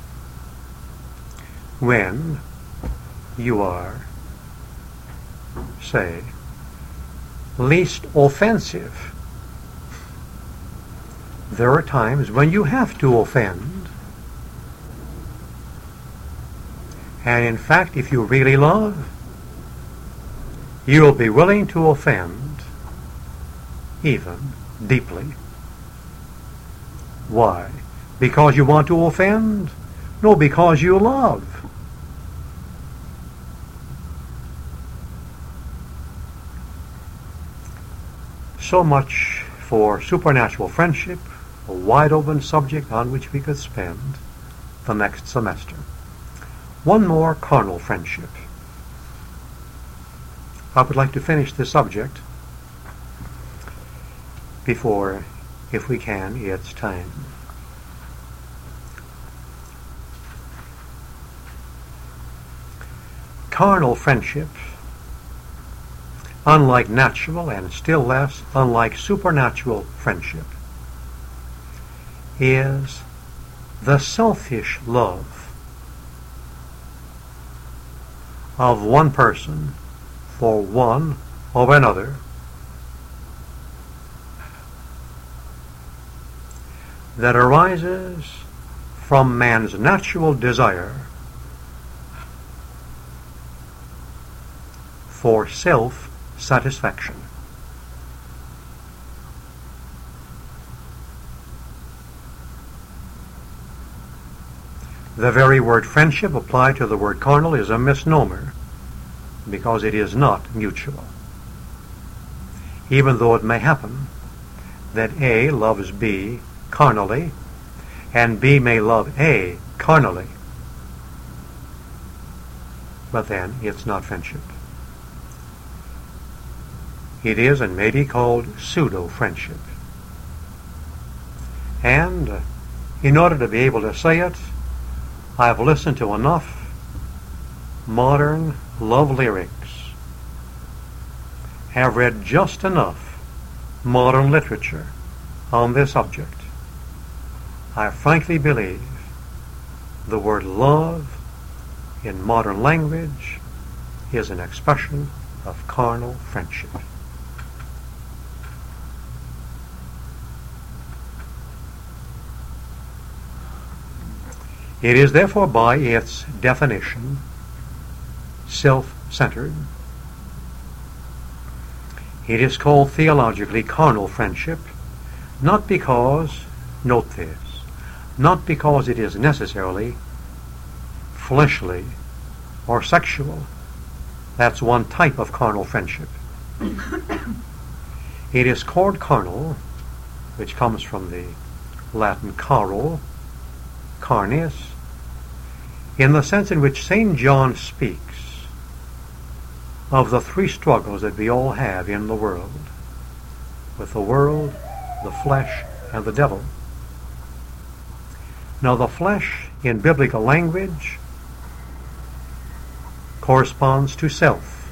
when you are, say, least offensive. There are times when you have to offend. And in fact, if you really love, you'll be willing to offend, even deeply. Why? Because you want to offend? No, because you love. So much for supernatural friendship, a wide open subject on which we could spend the next semester. One more, carnal friendship. I would like to finish this subject before, if we can, it's time. Carnal friendship, unlike natural and still less unlike supernatural friendship, is the selfish love of one person for one of another, that arises from man's natural desire for self-satisfaction. The very word friendship applied to the word carnal is a misnomer, because it is not mutual. Even though it may happen that A loves B carnally, and B may love A carnally, but then it's not friendship. It is and may be called pseudo-friendship. And uh, in order to be able to say it, I've listened to enough modern love lyrics, have read just enough modern literature on this subject. I frankly believe the word love in modern language is an expression of carnal friendship. It is therefore by its definition self-centered. It is called theologically carnal friendship, not because, note this, not because it is necessarily fleshly or sexual. That's one type of carnal friendship. It is called carnal, which comes from the Latin caro, carnis, in the sense in which Saint John speaks of the three struggles that we all have in the world, with the world, the flesh, and the devil. Now the flesh, in biblical language, corresponds to self.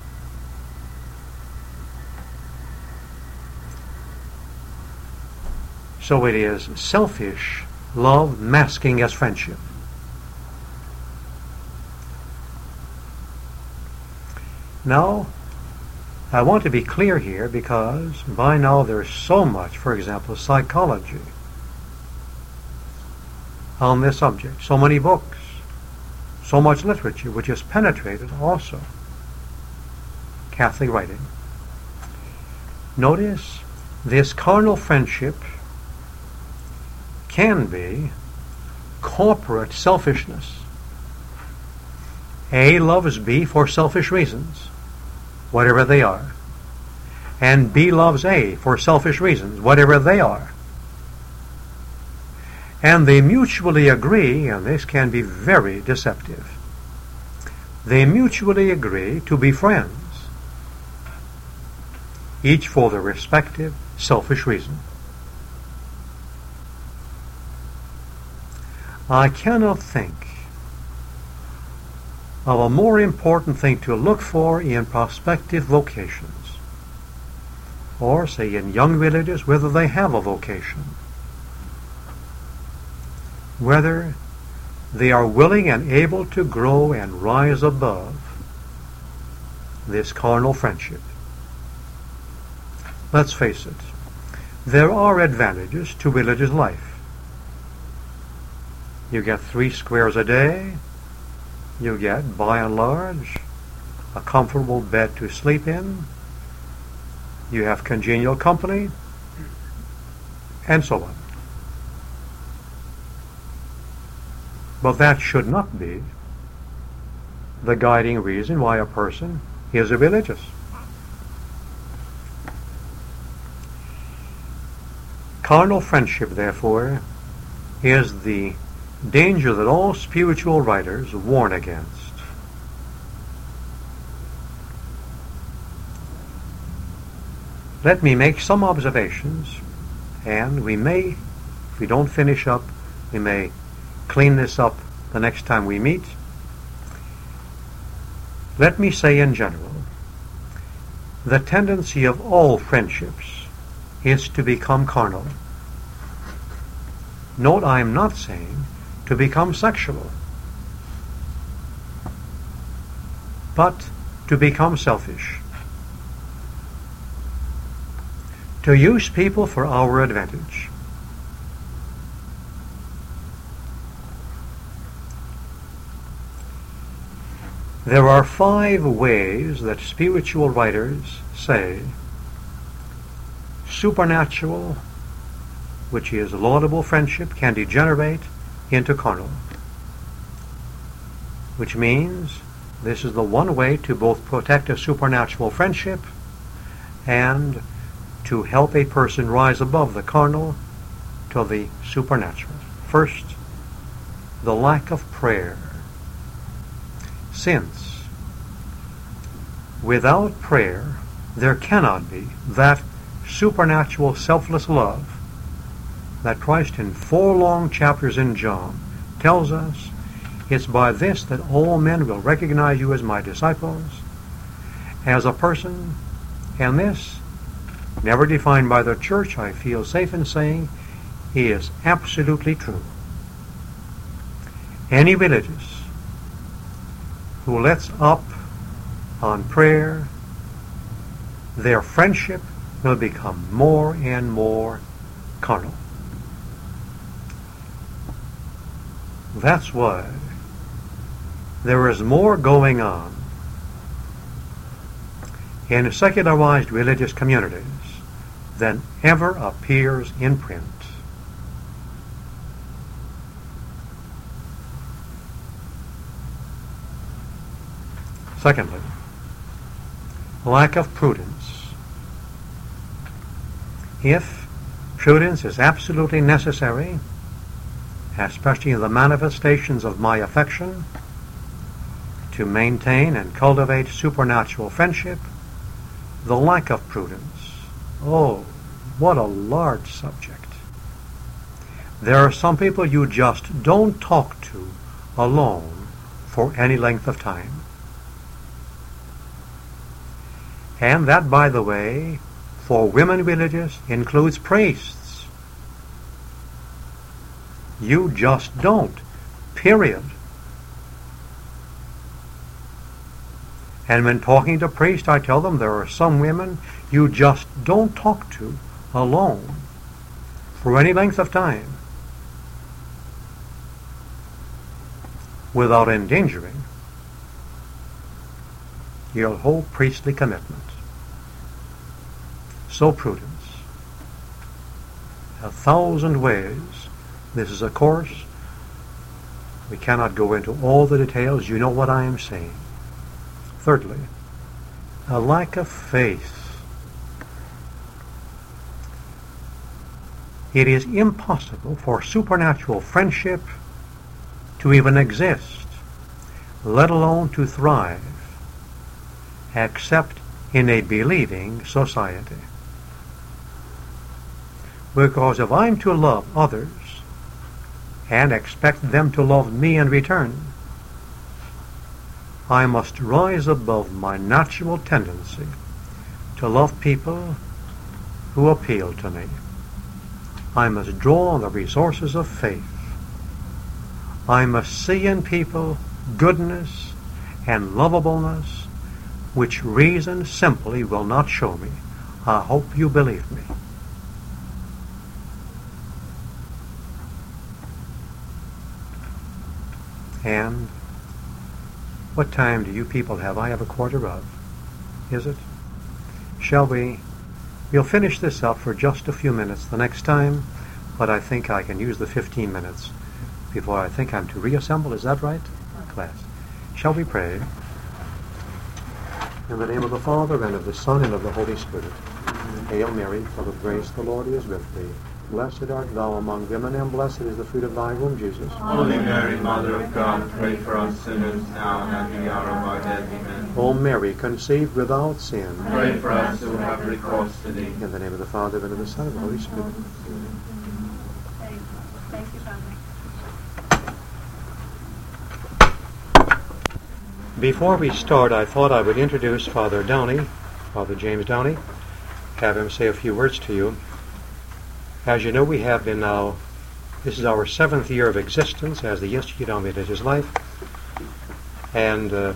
So it is selfish love masking as friendship. Now, I want to be clear here because by now there's so much, for example, psychology on this subject, so many books, so much literature which has penetrated also Catholic writing. Notice this carnal friendship can be corporate selfishness. A loves B for selfish reasons, whatever they are, and B loves A for selfish reasons, whatever they are. And they mutually agree, and this can be very deceptive, they mutually agree to be friends. each for their respective selfish reason. I cannot think of a more important thing to look for in prospective vocations, or say in young villagers, whether they have a vocation, whether they are willing and able to grow and rise above this carnal friendship. Let's face it, there are advantages to religious life. You get three squares a day. You get, by and large, a comfortable bed to sleep in. You have congenial company, and so on. But that should not be the guiding reason why a person is a religious. Carnal friendship, therefore, is the danger that all spiritual writers warn against. Let me make some observations, and we may, if we don't finish up, we may clean this up the next time we meet. Let me say in general, the tendency of all friendships is to become carnal. Note, I am not saying to become sexual, but to become selfish, to use people for our advantage. There are five ways that spiritual writers say supernatural, which is laudable friendship, can degenerate into carnal. Which means this is the one way to both protect a supernatural friendship and to help a person rise above the carnal to the supernatural. First, the lack of prayer. Since without prayer there cannot be that supernatural selfless love that Christ in four long chapters in John tells us, it's by this that all men will recognize you as my disciples, as a person, and this, never defined by the church, I feel safe in saying, is absolutely true. Any religious who lets up on prayer, their friendship will become more and more carnal. That's why there is more going on in secularized religious communities than ever appears in print. Secondly, lack of prudence. If prudence is absolutely necessary, especially in the manifestations of my affection, to maintain and cultivate supernatural friendship, the lack of prudence, oh, what a large subject. There are some people you just don't talk to alone for any length of time. And that, by the way, for women religious includes priests. You just don't. Period. And when talking to priests, I tell them there are some women you just don't talk to alone for any length of time without endangering your whole priestly commitment. So prudence. A thousand ways. This is a course. We cannot go into all the details. You know what I am saying. Thirdly, a lack of faith. It is impossible for supernatural friendship to even exist, let alone to thrive, except in a believing society. Because if I'm to love others and expect them to love me in return, I must rise above my natural tendency to love people who appeal to me. I must draw on the resources of faith. I must see in people goodness and lovableness which reason simply will not show me. I hope you believe me. And what time do you people have? I have a quarter of. Is it? Shall we? We'll finish this up for just a few minutes the next time, but I think I can use the fifteen minutes before I think I'm to reassemble. Is that right, class? Shall we pray? In the name of the Father, and of the Son, and of the Holy Spirit. Hail Mary, full of grace, the Lord is with thee. Blessed art thou among women, and blessed is the fruit of thy womb, Jesus. Holy Mary, Mother of God, pray for us sinners now and at the hour of our death. Amen. O Mary, conceived without sin. Pray for us who have recourse to thee. In the name of the Father, and of the Son, and of the Holy Spirit. Thank you, Father. Before we start, I thought I would introduce Father Downey, Father James Downey, have him say a few words to you. As you know, we have been now, this is our seventh year of existence as the Institute on Religious Life, and uh,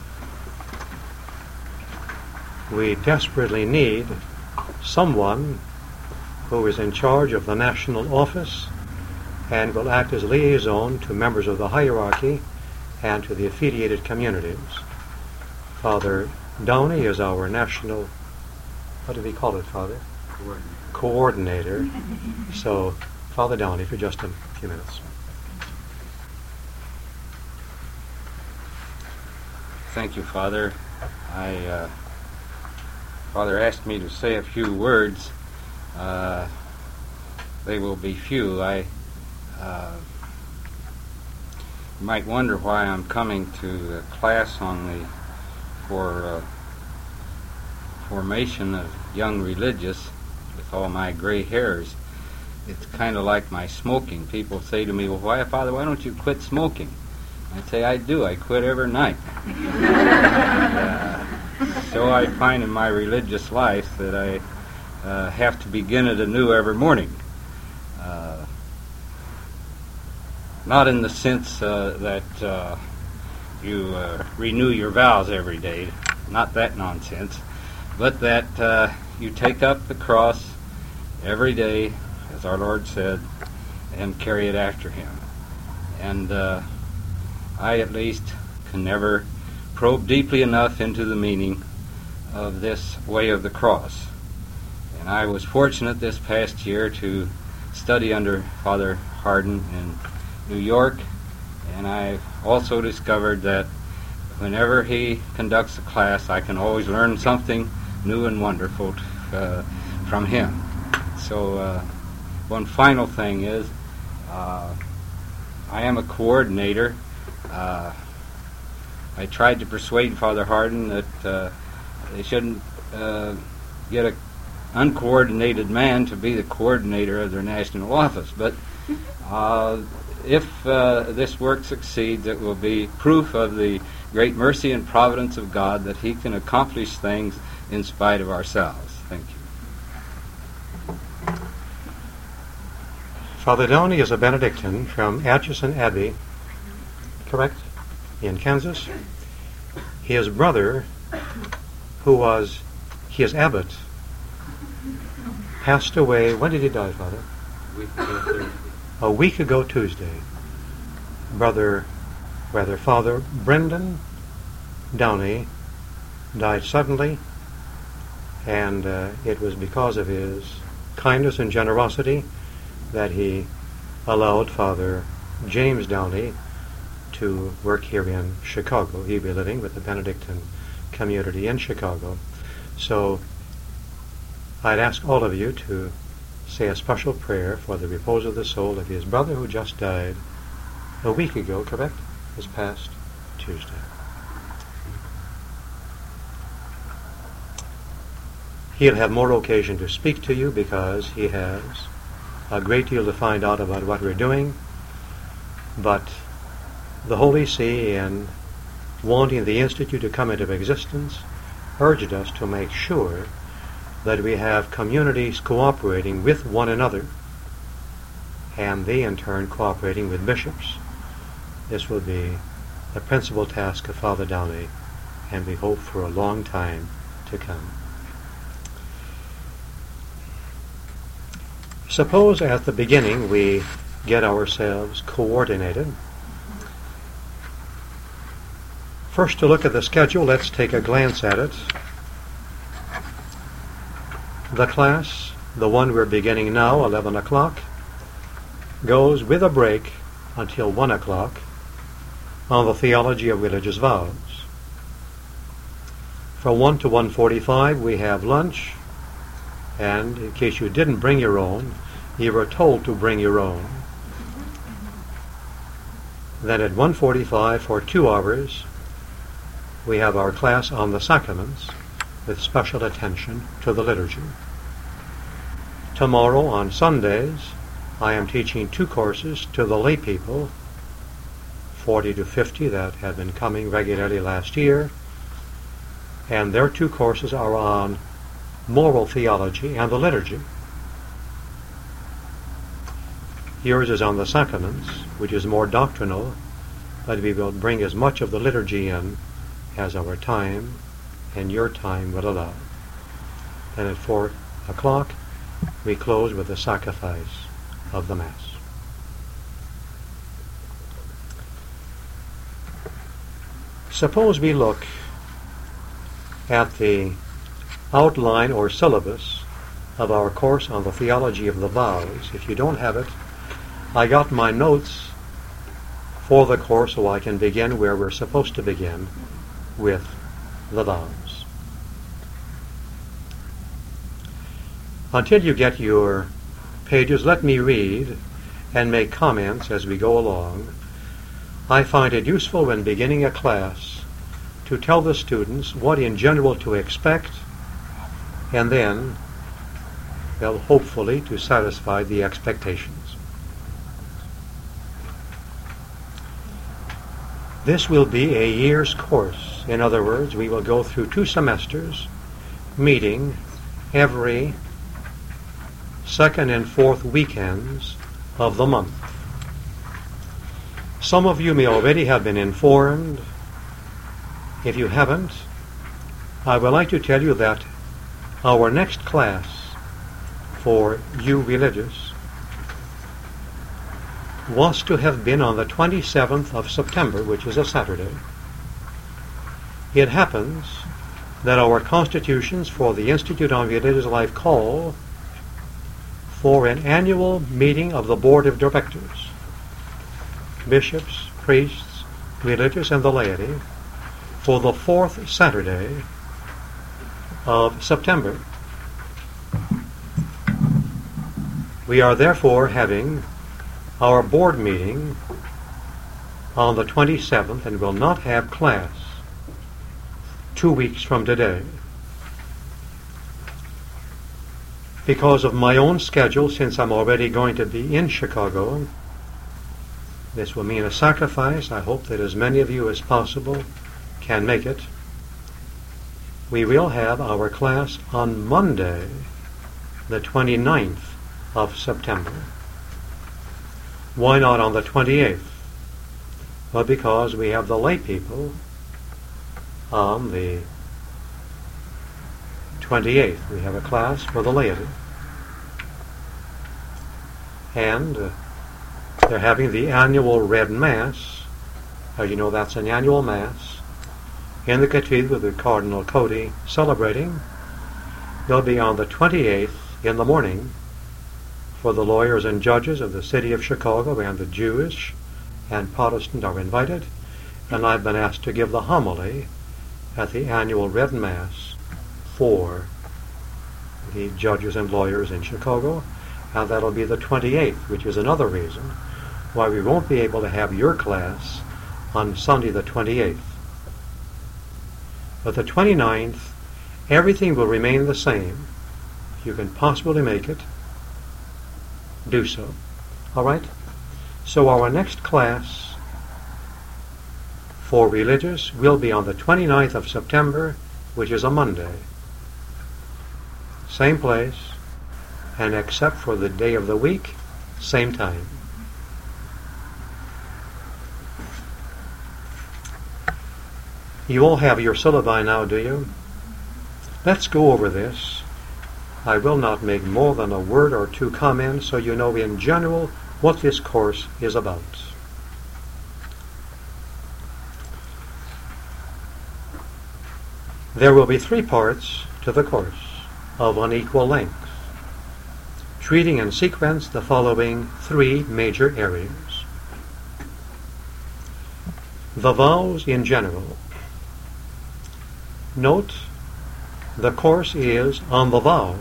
we desperately need someone who is in charge of the national office and will act as liaison to members of the hierarchy and to the affiliated communities. Father Downey is our national, what do we call it, Father? Coordinator. Coordinator. So, Father Downey, for just a few minutes. Thank you, Father. I, uh, Father asked me to say a few words. Uh, they will be few. I uh, you might wonder why I'm coming to a class on the for uh, formation of young religious with all my gray hairs. It's kind of like my smoking. People say to me, well, why, Father, why don't you quit smoking? I say, I do. I quit every night. and, uh, so I find in my religious life that I uh, have to begin it anew every morning. Uh, not in the sense uh, that uh, you uh, renew your vows every day, not that nonsense, but that uh, you take up the cross every day, as our Lord said, and carry it after Him. And uh, I, at least, can never probe deeply enough into the meaning of this way of the cross. And I was fortunate this past year to study under Father Hardin in New York, and I also discovered that whenever he conducts a class, I can always learn something new and wonderful uh, from him. So uh, one final thing is, uh, I am a coordinator. Uh, I tried to persuade Father Hardin that uh, they shouldn't uh, get an uncoordinated man to be the coordinator of their national office, but uh, if uh, this work succeeds, it will be proof of the great mercy and providence of God that He can accomplish things in spite of ourselves. Thank you. Father Downey is a Benedictine from Atchison Abbey, correct, in Kansas. His brother, who was his abbot, passed away. When did he die, Father? We can go Thursday. A week ago Tuesday. Brother, rather Father Brendan Downey died suddenly, and uh, it was because of his kindness and generosity that he allowed Father James Downey to work here in Chicago. He'll be living with the Benedictine community in Chicago. So I'd ask all of you to say a special prayer for the repose of the soul of his brother who just died a week ago, correct? This past Tuesday. He'll have more occasion to speak to you because he has a great deal to find out about what we're doing. But the Holy See, in wanting the Institute to come into existence, urged us to make sure that we have communities cooperating with one another, and they in turn cooperating with bishops. This will be the principal task of Father Downey, and we hope for a long time to come. Suppose at the beginning we get ourselves coordinated. First, to look at the schedule, let's take a glance at it. The class, the one we're beginning now, eleven o'clock, goes with a break until one o'clock on the theology of religious vows. From one to one forty-five we have lunch, and in case you didn't bring your own, you were told to bring your own. Then at one forty-five for two hours we have our class on the sacraments with special attention to the liturgy. Tomorrow on Sundays I am teaching two courses to the lay people, forty to fifty that have been coming regularly last year, and their two courses are on moral theology and the liturgy. Yours is on the sacraments, which is more doctrinal, but we will bring as much of the liturgy in as our time and your time will allow. And at four o'clock we close with the sacrifice of the Mass. Suppose we look at the outline or syllabus of our course on the theology of the vows. If you don't have it, I got my notes for the course so I can begin where we're supposed to begin, with the vows. Until you get your pages, let me read and make comments as we go along. I find it useful when beginning a class to tell the students what in general to expect, and then, well, hopefully to satisfy the expectations. This will be a year's course. In other words, we will go through two semesters, meeting every second and fourth weekends of the month. Some of you may already have been informed. If you haven't, I would like to tell you that our next class for you religious was to have been on the twenty-seventh of September, which is a Saturday. It happens that our constitutions for the Institute on Religious Life call for an annual meeting of the Board of Directors, bishops, priests, religious, and the laity, for the fourth Saturday of September. We are therefore having our board meeting on the twenty-seventh and will not have class two weeks from today. Because of my own schedule, since I'm already going to be in Chicago, this will mean a sacrifice. I hope that as many of you as possible can make it. We will have our class on Monday, the twenty-ninth of September. Why not on the twenty-eighth? Well, because we have the lay people on the twenty-eighth. We have a class for the laity. And uh, they're having the annual Red Mass. As you know, that's an annual Mass in the Cathedral with Cardinal Cody celebrating. They'll be on the twenty-eighth in the morning for the lawyers and judges of the city of Chicago, and the Jewish and Protestant are invited. And I've been asked to give the homily at the annual Red Mass for the judges and lawyers in Chicago, and that'll be the twenty-eighth, which is another reason why we won't be able to have your class on Sunday the twenty-eighth. But the twenty-ninth Everything will remain the same. If you can possibly make it, do so. All right? So our next class for religious will be on the twenty-ninth of September, which is a Monday. Same place, and except for the day of the week, same time. You all have your syllabi now, do you? Let's go over this. I will not make more than a word or two comments so you know in general what this course is about. There will be three parts to the course of unequal length, treating in sequence the following three major areas. The vows in general. Note, the course is on the vows.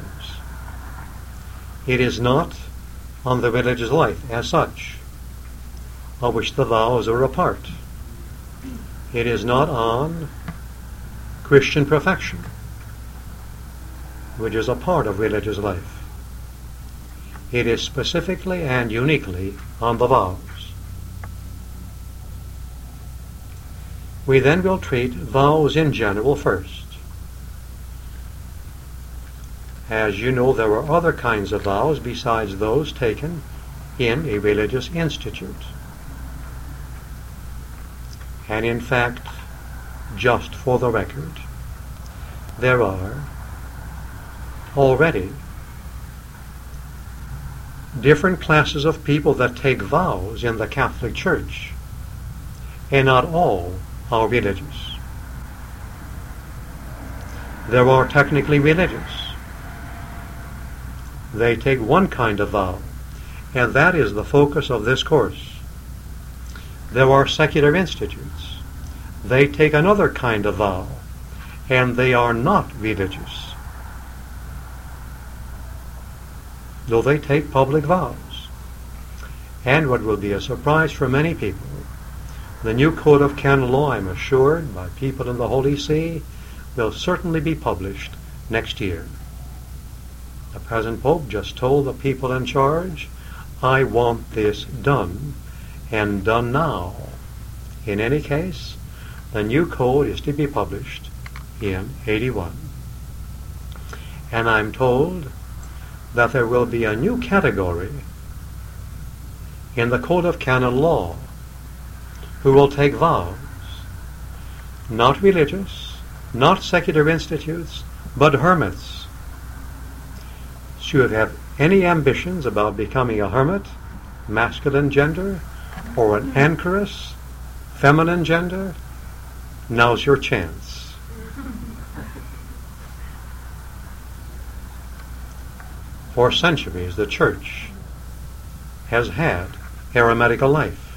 It is not on the religious life as such, of which the vows are a part. It is not on Christian perfection, which is a part of religious life. It is specifically and uniquely on the vows. We then will treat vows in general first. As you know, there are other kinds of vows besides those taken in a religious institute. And in fact, just for the record, there are already different classes of people that take vows in the Catholic Church, and not all are religious. There are technically religious. They take one kind of vow, and that is the focus of this course. There are secular institutes. They take another kind of vow, and they are not religious, though they take public vows. And what will be a surprise for many people, the new Code of Canon Law, I'm assured, by people in the Holy See, will certainly be published next year. The present Pope just told the people in charge, I want this done, and done now. In any case, the new code is to be published in eighty-one. And I'm told that there will be a new category in the Code of Canon Law who will take vows, not religious, not secular institutes, but hermits. Should you have any ambitions about becoming a hermit, masculine gender, or an anchoress, feminine gender, now's your chance. For centuries, the Church has had eremitical life.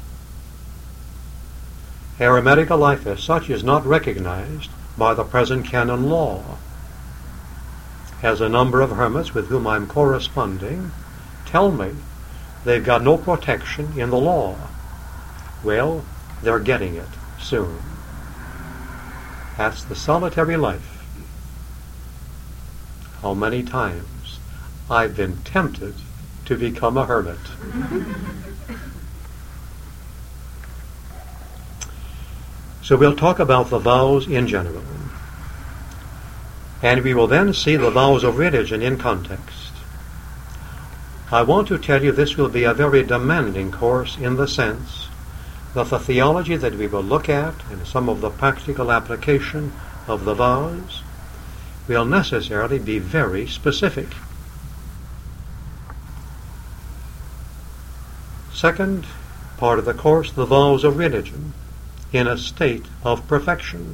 Eremitical life as such is not recognized by the present canon law. As a number of hermits with whom I'm corresponding tell me they've got no protection in the law. Well, they're getting it soon. That's the solitary life. How many times I've been tempted to become a hermit. So we'll talk about the vows in general. And we will then see the vows of religion in context. I want to tell you this will be a very demanding course in the sense that the theology that we will look at and some of the practical application of the vows will necessarily be very specific. Second part of the course, the vows of religion in a state of perfection.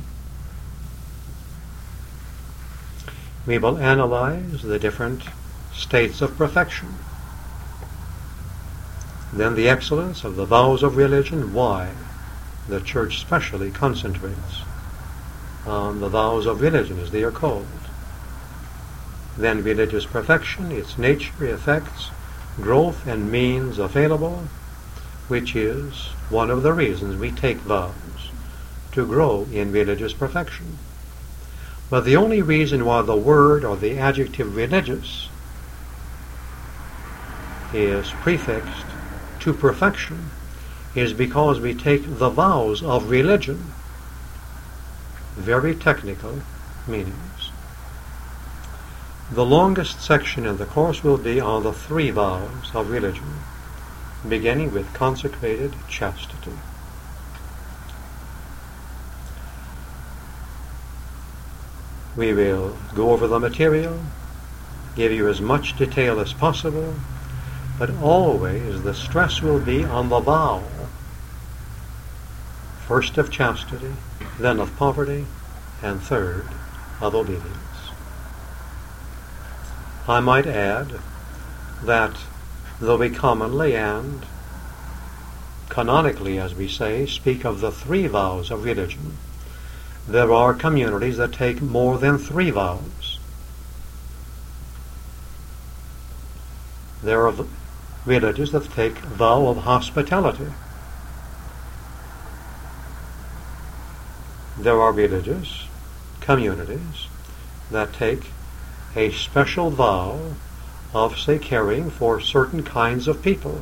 We will analyze the different states of perfection. Then the excellence of the vows of religion, why the Church specially concentrates on the vows of religion, as they are called. Then religious perfection, its nature, effects, growth, and means available, which is one of the reasons we take vows, to grow in religious perfection. But the only reason why the word or the adjective religious is prefixed to perfection is because we take the vows of religion, very technical meanings. The longest section in the course will be on the three vows of religion, beginning with consecrated chastity. We will go over the material, give you as much detail as possible, but always the stress will be on the vow, first of chastity, then of poverty, and third of obedience. I might add that though we commonly and canonically, as we say, speak of the three vows of religion, there are communities that take more than three vows. There are religions that take a vow of hospitality. There are religious communities that take a special vow of, say, caring for certain kinds of people.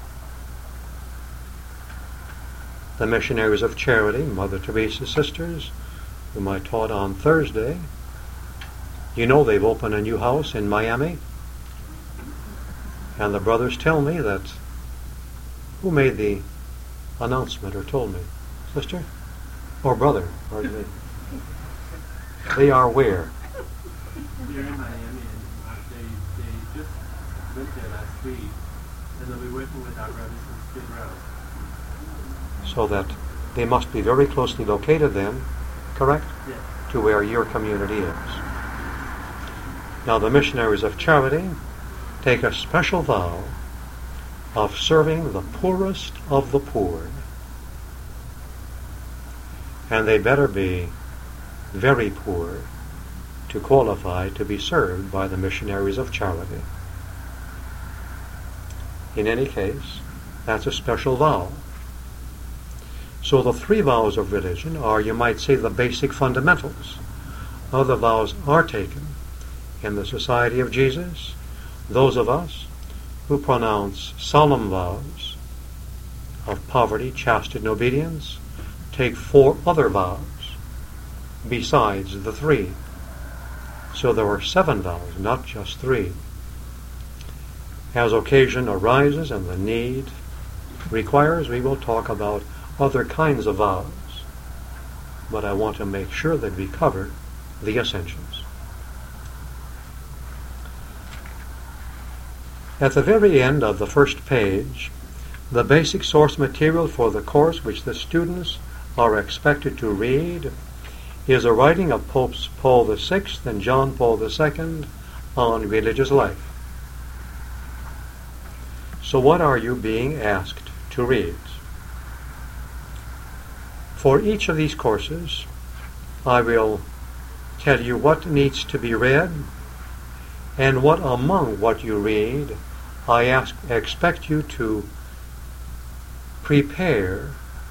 The Missionaries of Charity, Mother Teresa's sisters, whom I taught on Thursday, you know they've opened a new house in Miami. And the brothers tell me that, who made the announcement or told me? Sister? Or brother? Pardon me. They are where? They're in Miami, and uh, they, they just went there last week, and they'll be working with our brothers in Skid Row. So that they must be very closely located then, correct? Yes. To where your community is. Now the Missionaries of Charity take a special vow of serving the poorest of the poor. And they better be very poor to qualify to be served by the Missionaries of Charity. In any case, that's a special vow. So the three vows of religion are, you might say, the basic fundamentals. Other vows are taken in the Society of Jesus. Those of us who pronounce solemn vows of poverty, chastity, and obedience take four other vows besides the three. So there are seven vows, not just three. As occasion arises and the need requires, we will talk about other kinds of vows. But I want to make sure that we cover the essentials. At the very end of the first page, the basic source material for the course which the students are expected to read is a writing of Popes Paul the Sixth and John Paul the Second on religious life. So what are you being asked to read? For each of these courses, I will tell you what needs to be read, and what among what you read I ask, expect you to prepare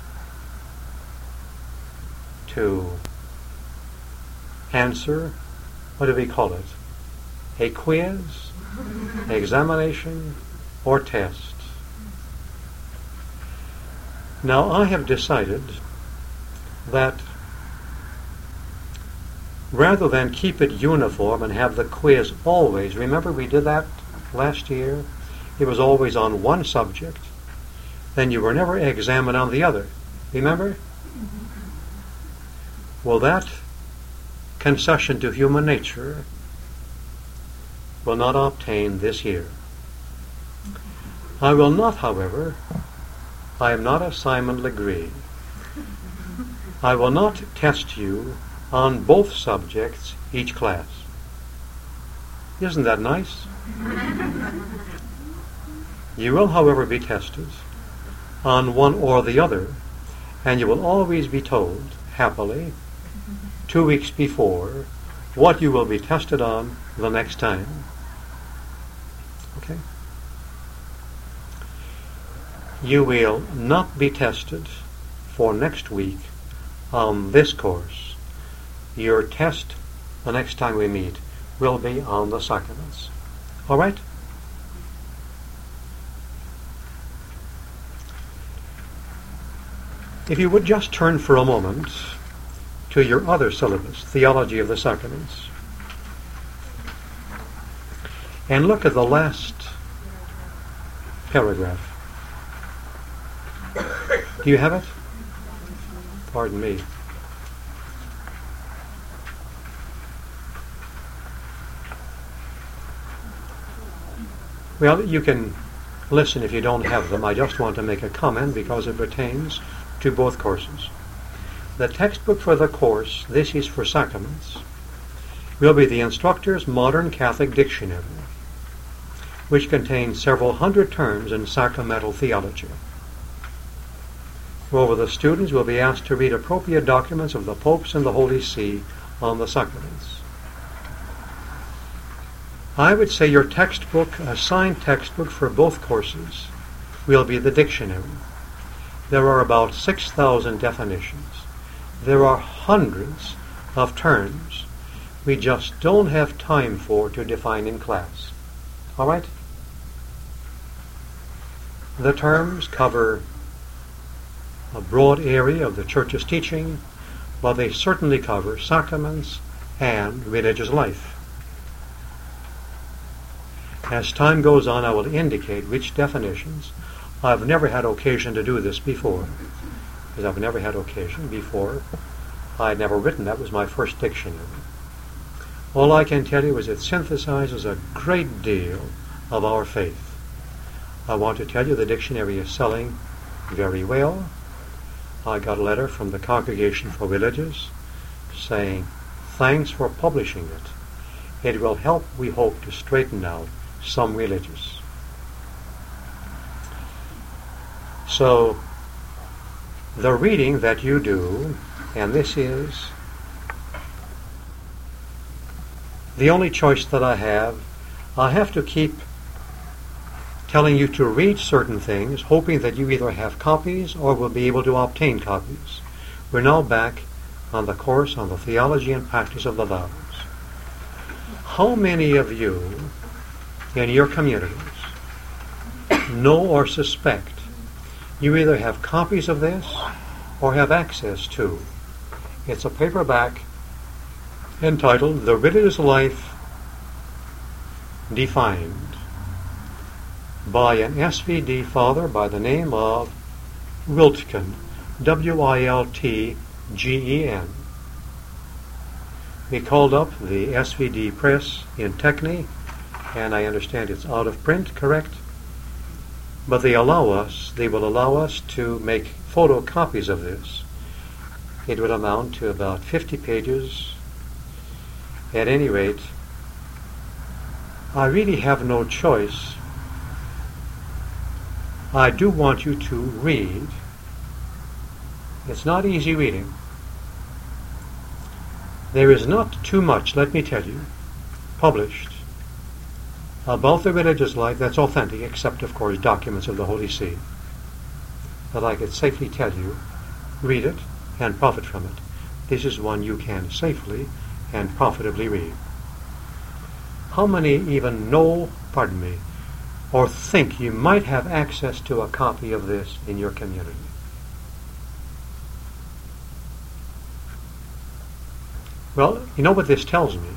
to answer, what do we call it? A quiz, examination, or test. Now I have decided that rather than keep it uniform and have the quiz always, remember we did that last year? It was always on one subject, then you were never examined on the other. Remember? Well, that concession to human nature will not obtain this year. I will not, however, I am not a Simon Legree. I will not test you on both subjects each class. Isn't that nice? You will, however, be tested on one or the other, and you will always be told, happily, two weeks before, what you will be tested on the next time. Okay? You will not be tested for next week on this course. Your test the next time we meet will be on the sacraments. All right? If you would just turn for a moment to your other syllabus, Theology of the Sacraments, and look at the last paragraph. Do you have it? Pardon me. Well, you can listen if you don't have them. I just want to make a comment because it pertains to both courses. The textbook for the course, This is for Sacraments, will be the instructor's Modern Catholic Dictionary, which contains several hundred terms in sacramental theology. Moreover, the students will be asked to read appropriate documents of the popes and the Holy See on the sacraments. I would say your textbook, assigned textbook for both courses, will be the dictionary. There are about six thousand definitions. There are hundreds of terms we just don't have time for to define in class. All right? The terms cover a broad area of the Church's teaching, but they certainly cover sacraments and religious life. As time goes on, I will indicate which definitions. I've never had occasion to do this before, because I've never had occasion before. I had never written. That was my first dictionary. All I can tell you is it synthesizes a great deal of our faith. I want to tell you the dictionary is selling very well. I got a letter from the Congregation for Religious saying, thanks for publishing it. It will help, we hope, to straighten out some religious. So, the reading that you do, and this is the only choice that I have, I have to keep telling you to read certain things, hoping that you either have copies or will be able to obtain copies. We're now back on the course on the theology and practice of the vows. How many of you in your communities know or suspect you either have copies of this or have access to? It's a paperback entitled The Religious Life Defined by an S V D father by the name of Wiltgen, W I L T G E N. We called up the S V D press in Techni, and I understand it's out of print, correct? But they allow us, they will allow us to make photocopies of this. It would amount to about fifty pages. At any rate, I really have no choice. I do want you to read. It's not easy reading. There is not too much, let me tell you, published about the religious life that's authentic, except, of course, documents of the Holy See, that I could safely tell you, read it and profit from it. This is one you can safely and profitably read. How many even know, pardon me, or think you might have access to a copy of this in your community? Well, you know what this tells me?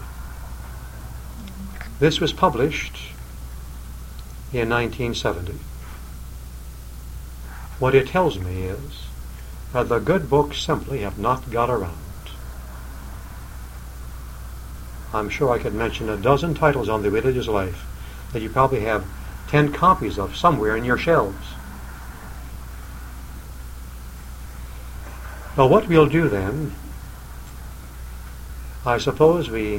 This was published in nineteen seventy. What it tells me is that the good books simply have not got around. I'm sure I could mention a dozen titles on the religious life that you probably have ten copies of somewhere in your shelves. Well, what we'll do then, I suppose we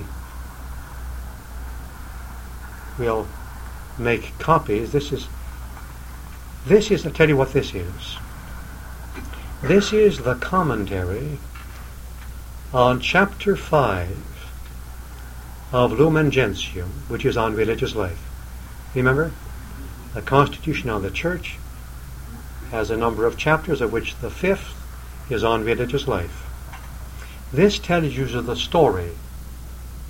will make copies. This is, this is, I'll tell you what this is. This is the commentary on chapter five of Lumen Gentium, which is on religious life. Remember, the Constitution on the Church has a number of chapters, of which the fifth is on religious life. This tells you the story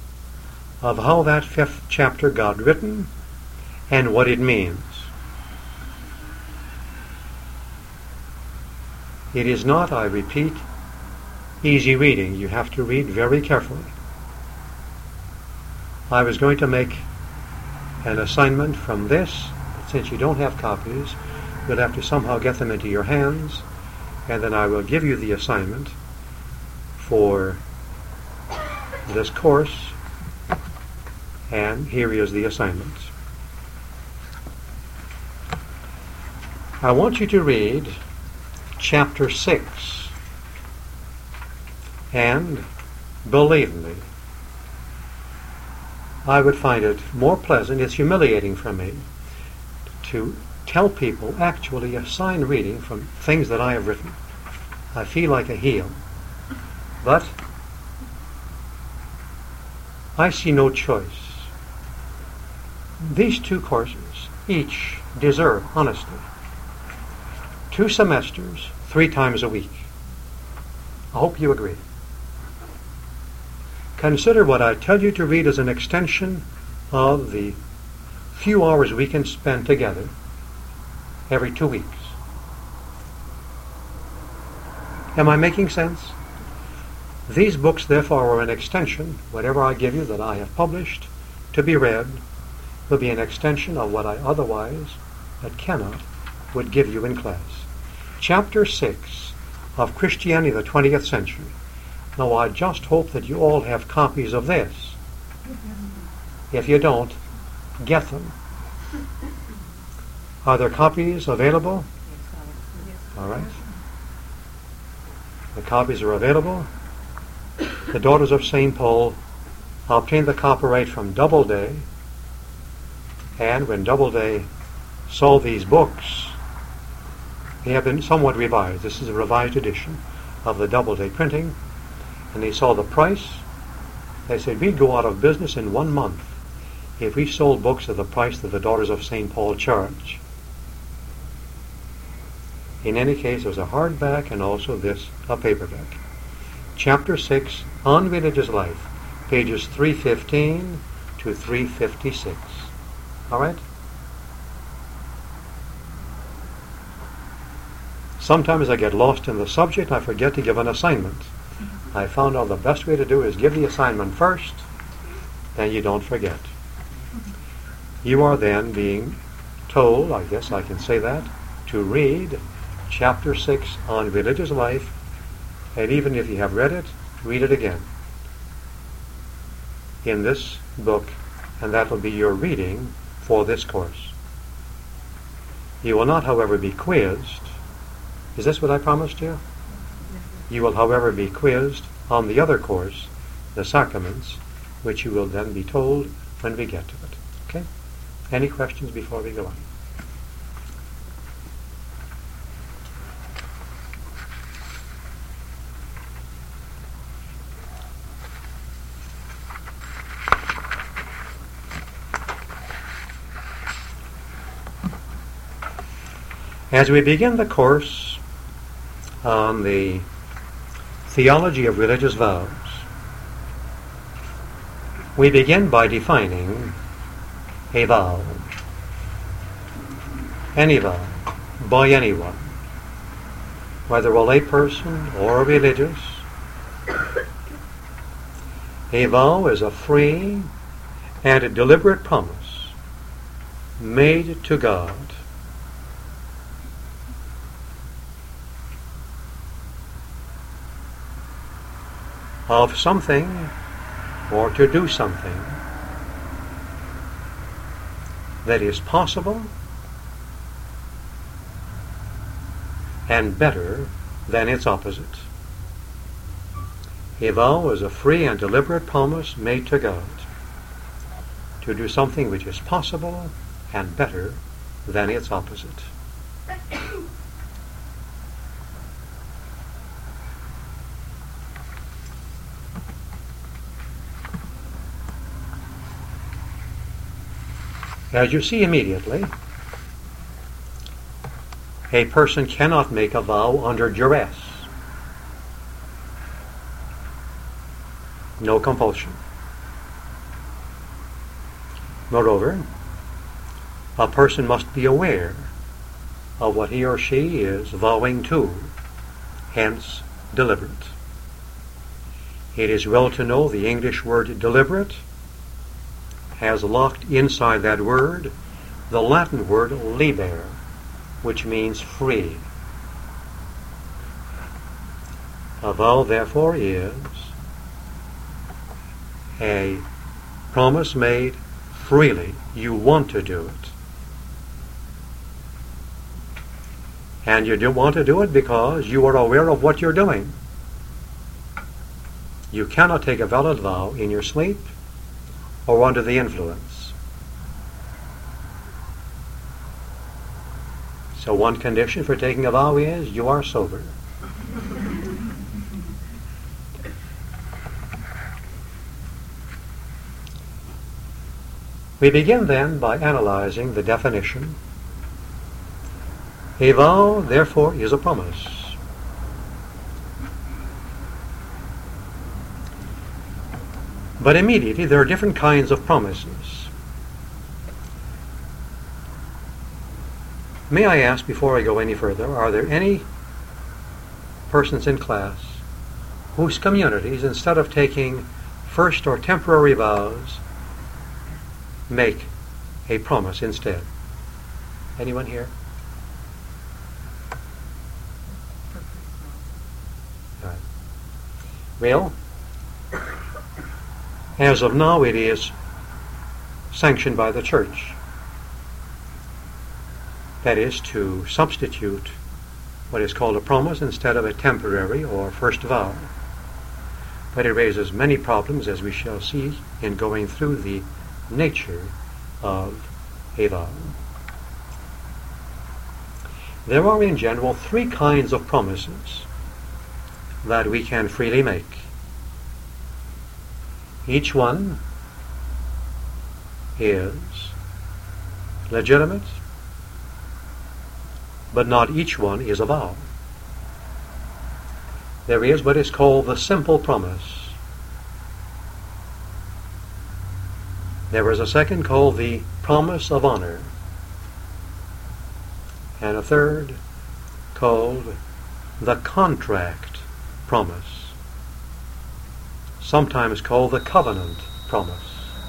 of how that fifth chapter got written and what it means. It is not, I repeat, easy reading. You have to read very carefully. I was going to make an assignment from this, but since you don't have copies, you'll have to somehow get them into your hands, and then I will give you the assignment for this course, and here is the assignment. I want you to read chapter six, and believe me, I would find it more pleasant, it's humiliating for me, to tell people, actually assign reading from things that I have written. I feel like a heel. But I see no choice. These two courses each deserve, honestly, two semesters, three times a week. I hope you agree. Consider what I tell you to read as an extension of the few hours we can spend together every two weeks. Am I making sense? These books, therefore, are an extension. Whatever I give you that I have published to be read will be an extension of what I otherwise, that cannot, would give you in class. Chapter six of Christianity in the twentieth century. Now, I just hope that you all have copies of this. If you don't, get them. Are there copies available? All right. The copies are available. The Daughters of Saint Paul obtained the copyright from Doubleday, and when Doubleday saw these books, they have been somewhat revised. This is a revised edition of the Doubleday printing, and they saw the price. They said, we'd go out of business in one month if we sold books at the price that the Daughters of Saint Paul charge. In any case, there's a hardback and also this, a paperback. Chapter six, On Religious Life, pages three fifteen to three fifty-six. All right? Sometimes I get lost in the subject and I forget to give an assignment. I found out the best way to do is give the assignment first, then you don't forget. You are then being told, I guess I can say that, to read chapter six on religious life, and even if you have read it, read it again in this book, and that will be your reading for this course. You will not, however, be quizzed. Is this what I promised you? You will, however, be quizzed on the other course, the sacraments, which you will then be told when we get to it. Okay? Any questions before we go on? As we begin the course on the theology of religious vows, we begin by defining a vow. Any vow, by anyone, whether a lay person or a religious. A vow is a free and a deliberate promise made to God of something, or to do something that is possible and better than its opposite. A vow is a free and deliberate promise made to God to do something which is possible and better than its opposite. As you see immediately, a person cannot make a vow under duress. No compulsion. Moreover, a person must be aware of what he or she is vowing to, hence deliberate. It is well to know the English word deliberate has locked inside that word the Latin word liber, which means free. A vow, therefore, is a promise made freely. You want to do it. And you do want to do it because you are aware of what you're doing. You cannot take a valid vow in your sleep or under the influence. So one condition for taking a vow is you are sober. We begin then by analyzing the definition. A vow, therefore, is a promise. But immediately there are different kinds of promises. May I ask, before I go any further, are there any persons in class whose communities, instead of taking first or temporary vows, make a promise instead? Anyone here? All right. Well, as of now it is sanctioned by the church. That is, to substitute what is called a promise instead of a temporary or first vow. But it raises many problems, as we shall see in going through the nature of a vow. There are in general three kinds of promises that we can freely make. Each one is legitimate, but not each one is a vow. There is what is called the simple promise. There is a second called the promise of honor, and a third called the contract promise, sometimes called the covenant promise.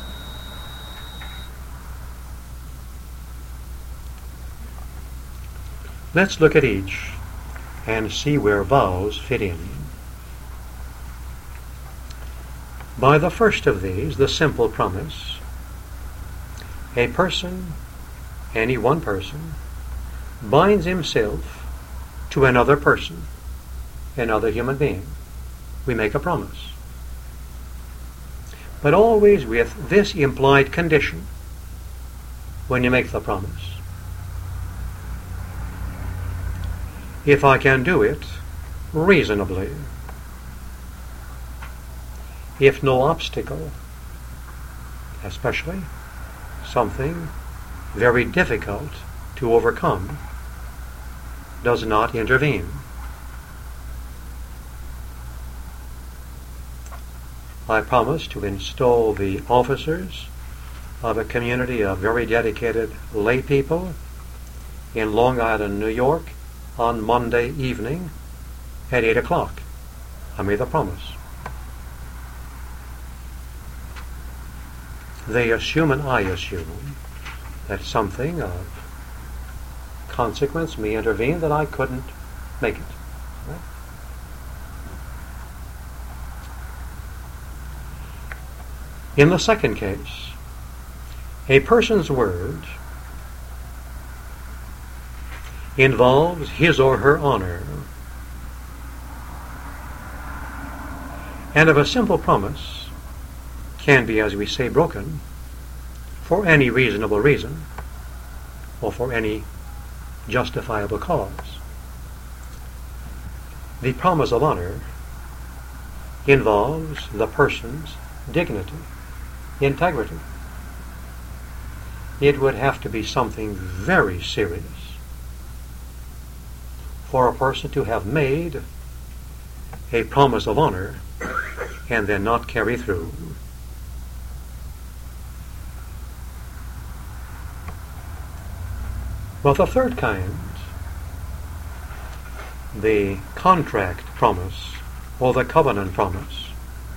Let's look at each and see where vows fit in. By the first of these, the simple promise, a person, any one person, binds himself to another person, another human being. We make a promise. But always with this implied condition when you make the promise. If I can do it reasonably, if no obstacle, especially something very difficult to overcome, does not intervene. I promise to install the officers of a community of very dedicated lay people in Long Island, New York, on Monday evening at eight o'clock. I made the promise. They assume and I assume that something of consequence may intervene, that I couldn't make it. Right? In the second case, a person's word involves his or her honor. And if a simple promise can be, as we say, broken for any reasonable reason or for any justifiable cause, the promise of honor involves the person's dignity, integrity. It would have to be something very serious for a person to have made a promise of honor and then not carry through. Well, the third kind, the contract promise or the covenant promise,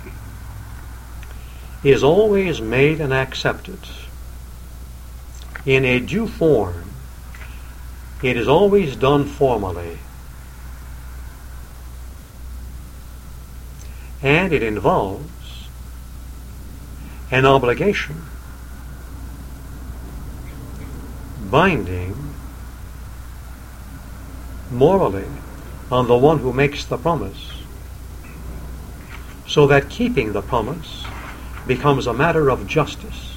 is always made and accepted in a due form. It is always done formally, and it involves an obligation binding morally on the one who makes the promise, so that keeping the promise becomes a matter of justice.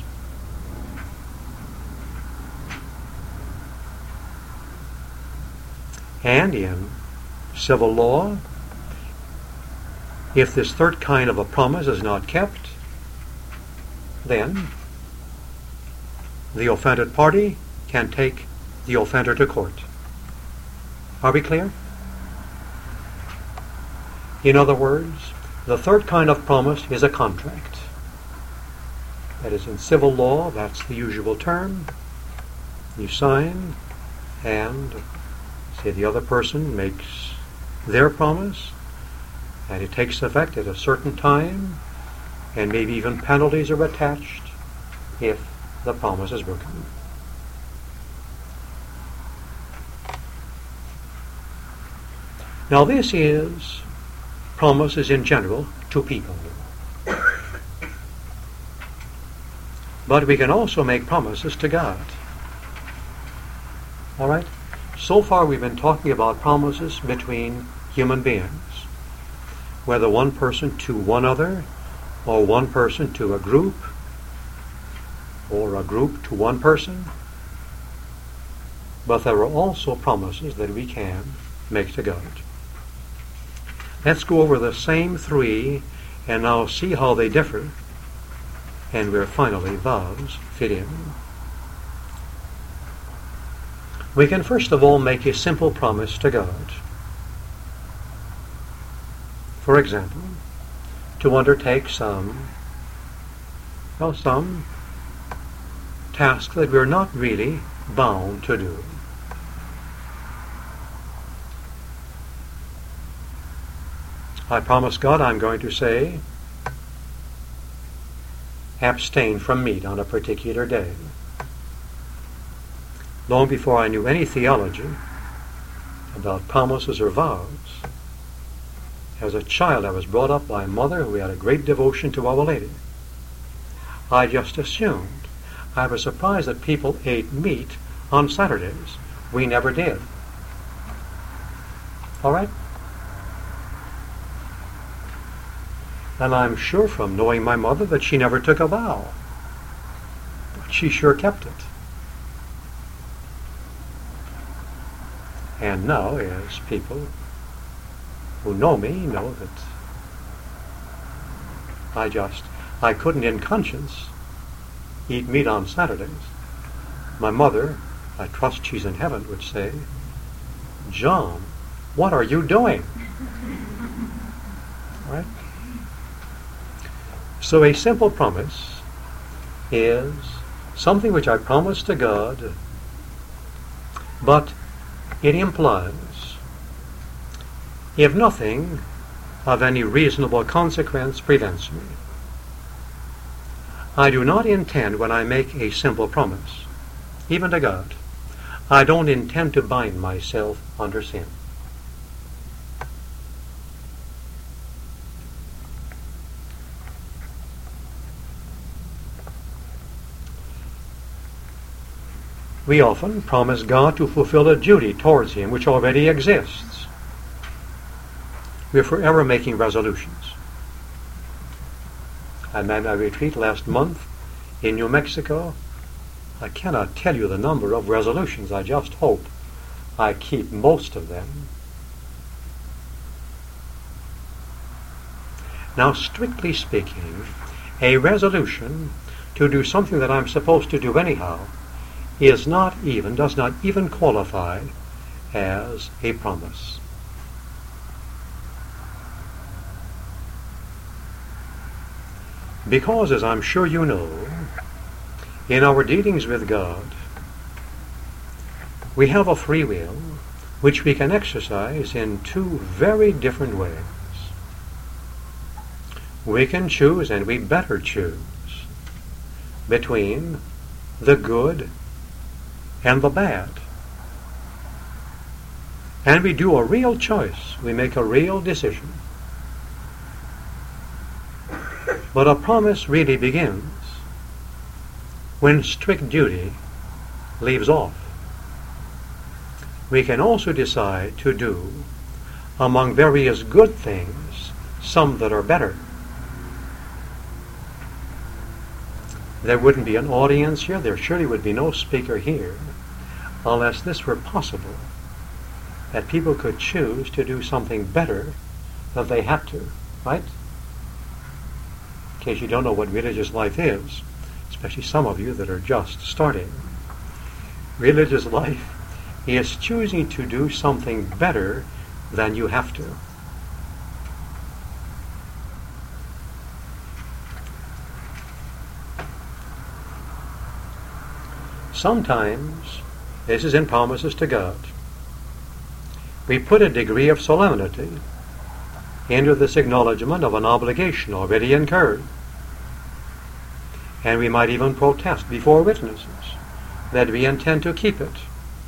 And in civil law, if this third kind of a promise is not kept, then the offended party can take the offender to court. Are we clear? In other words, the third kind of promise is a contract. That is, in civil law, that's the usual term. You sign, and say the other person makes their promise, and it takes effect at a certain time, and maybe even penalties are attached if the promise is broken. Now this is promises in general to people. But we can also make promises to God. All right? So far we've been talking about promises between human beings, whether one person to one other, or one person to a group, or a group to one person. But there are also promises that we can make to God. Let's go over the same three and now see how they differ, and where finally vows fit in. We can first of all make a simple promise to God. For example, to undertake some, well, some task that we're not really bound to do. I promise God I'm going to say, abstain from meat on a particular day. Long before I knew any theology about promises or vows, as a child I was brought up by a mother who had a great devotion to Our Lady. I just assumed. I was surprised that people ate meat on Saturdays. We never did. All right? And I'm sure from knowing my mother that she never took a vow. But she sure kept it. And now, as people who know me know that I just, I couldn't in conscience eat meat on Saturdays. My mother, I trust she's in heaven, would say, John, what are you doing? All right? So a simple promise is something which I promise to God, but it implies, if nothing of any reasonable consequence prevents me, I do not intend, when I make a simple promise, even to God, I don't intend to bind myself under sin. We often promise God to fulfill a duty towards Him which already exists. We're forever making resolutions. I made my retreat last month in New Mexico. I cannot tell you the number of resolutions. I just hope I keep most of them. Now, strictly speaking, a resolution to do something that I'm supposed to do anyhow is not even, does not even qualify as a promise. Because, as I'm sure you know, in our dealings with God, we have a free will which we can exercise in two very different ways. We can choose, and we better choose, between the good and the bad. And we do a real choice. We make a real decision. But a promise really begins when strict duty leaves off. We can also decide to do, among various good things, some that are better. There wouldn't be an audience here, there surely would be no speaker here, unless this were possible, that people could choose to do something better than they have to, right? In case you don't know what religious life is, especially some of you that are just starting. Religious life is choosing to do something better than you have to. Sometimes, this is in promises to God, we put a degree of solemnity into this acknowledgement of an obligation already incurred. And we might even protest before witnesses that we intend to keep it.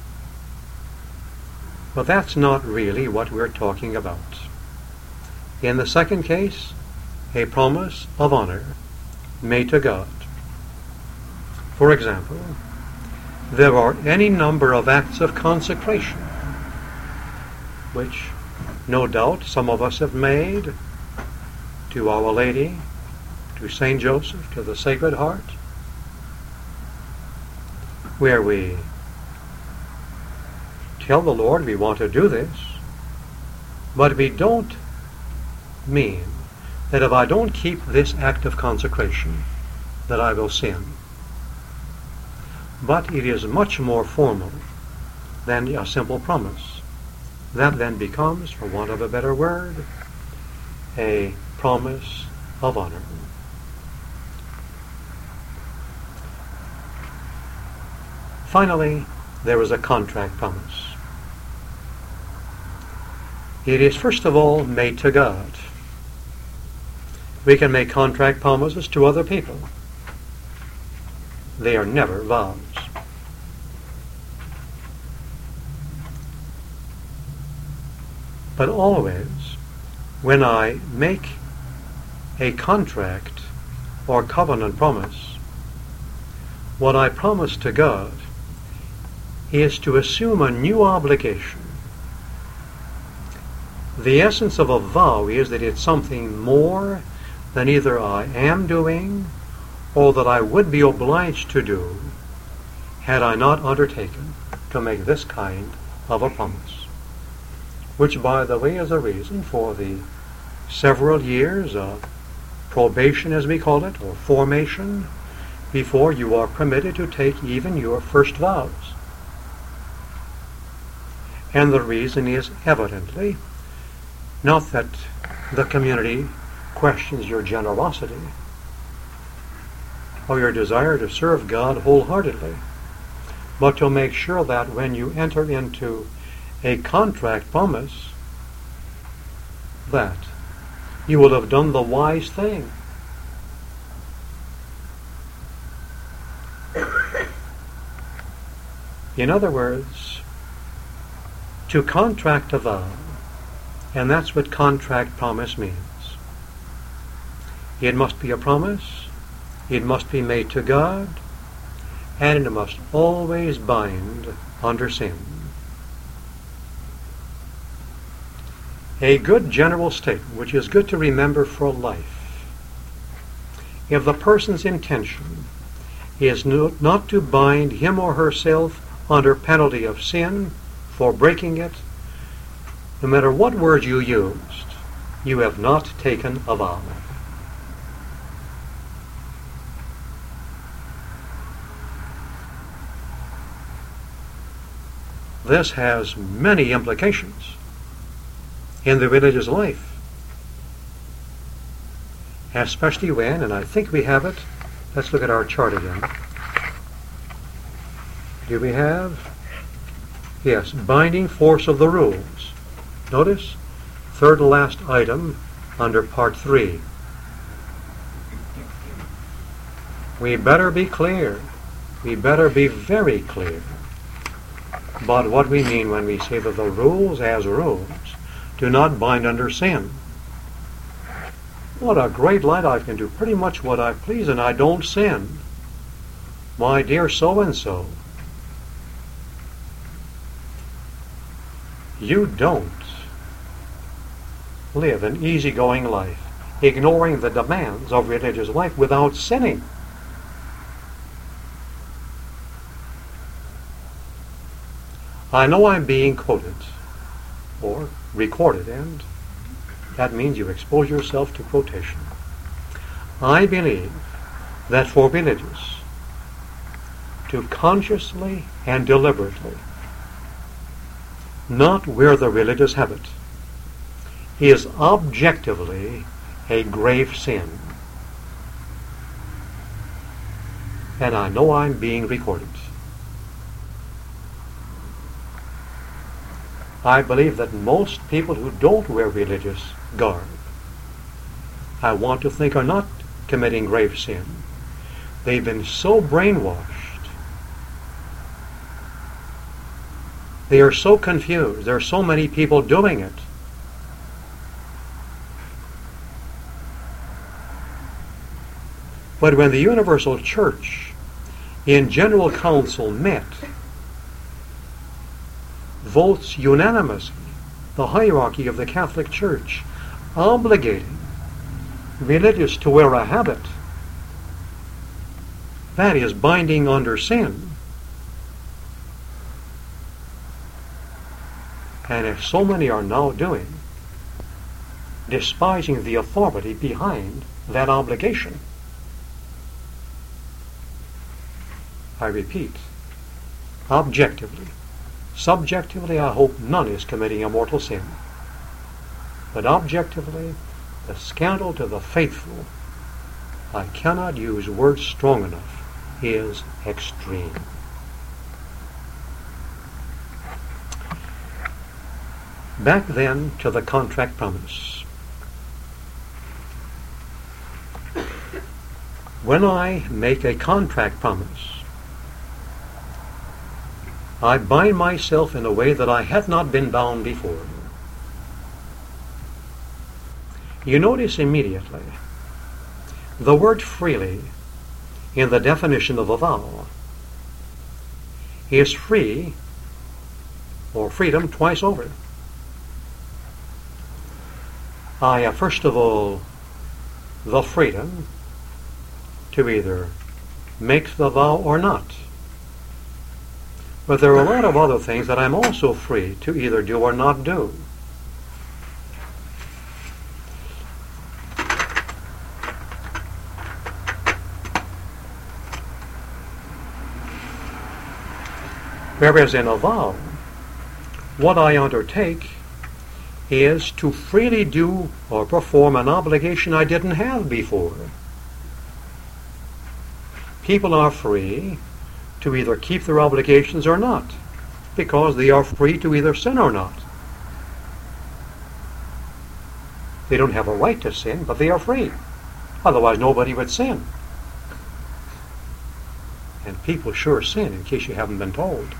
But that's not really what we're talking about. In the second case, a promise of honor made to God. For example, there are any number of acts of consecration which no doubt some of us have made to Our Lady, to Saint Joseph, to the Sacred Heart, where we tell the Lord we want to do this, but we don't mean that if I don't keep this act of consecration, that I will sin. But it is much more formal than a simple promise. That then becomes, for want of a better word, a promise of honor. Finally, there is a contract promise. It is first of all made to God. We can make contract promises to other people. They are never vows. But always, when I make a contract or covenant promise, what I promise to God is to assume a new obligation. The essence of a vow is that it's something more than either I am doing or that I would be obliged to do had I not undertaken to make this kind of a promise. Which, by the way, is a reason for the several years of probation, as we call it, or formation, before you are permitted to take even your first vows. And the reason is evidently not that the community questions your generosity or your desire to serve God wholeheartedly, but to make sure that when you enter into a contract promise, that you will have done the wise thing. In other words, to contract a vow, and that's what contract promise means. It must be a promise, it must be made to God, and it must always bind under sin. A good general statement, which is good to remember for life. If the person's intention is no, not to bind him or herself under penalty of sin for breaking it, no matter what word you used, you have not taken a vow. This has many implications in the religious life, especially when, and I think we have it, let's look at our chart again. Do we have Yes, binding force of the rules. Notice, third and last item under part three. We better be clear. We better be very clear about what we mean when we say that the rules as rules do not bind under sin. What a great light! I can do pretty much what I please and I don't sin. My dear so-and-so, you don't live an easygoing life, ignoring the demands of religious life without sinning. I know I'm being quoted or recorded, and that means you expose yourself to quotation. I believe that for religious to consciously and deliberately not wear the religious habit is objectively a grave sin. And I know I'm being recorded. I believe that most people who don't wear religious garb, I want to think, are not committing grave sin. They've been so brainwashed. They are so confused. There are so many people doing it. But when the Universal Church in General Council met, votes unanimously, the hierarchy of the Catholic Church, obligating religious to wear a habit, that is binding under sin. And if so many are now doing, despising the authority behind that obligation, I repeat, objectively, subjectively, I hope none is committing a mortal sin. But objectively, the scandal to the faithful, I cannot use words strong enough, is extreme. Back then to the contract promise. When I make a contract promise, I bind myself in a way that I had not been bound before. You notice immediately the word freely in the definition of a vow is free or freedom twice over. I have first of all the freedom to either make the vow or not. But there are a lot of other things that I'm also free to either do or not do. Whereas in a vow, what I undertake is to freely do or perform an obligation I didn't have before. People are free to either keep their obligations or not, because they are free to either sin or not. They don't have a right to sin, but they are free. Otherwise nobody would sin. And people sure sin, in case you haven't been told.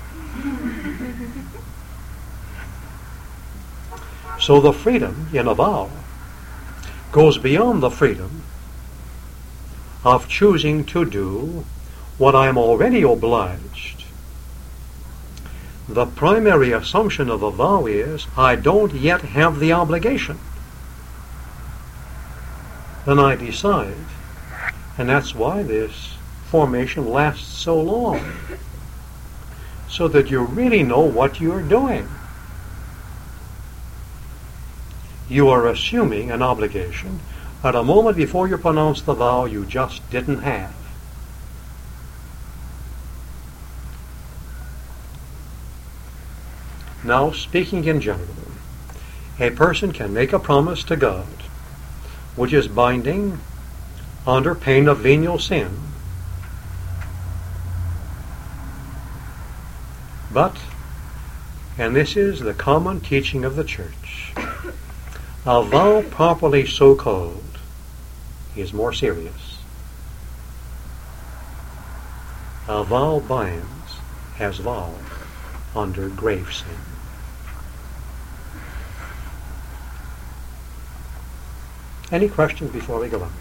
So the freedom in a vow goes beyond the freedom of choosing to do what I am already obliged. The primary assumption of a vow is, I don't yet have the obligation. Then I decide, and that's why this formation lasts so long, so that you really know what you're doing. You are assuming an obligation at a moment before you pronounce the vow you just didn't have. Now, speaking in general, a person can make a promise to God, which is binding under pain of venial sin. But and this is the common teaching of the Church, a vow properly so called is more serious. A vow binds as vow under grave sin. Any questions before we go on?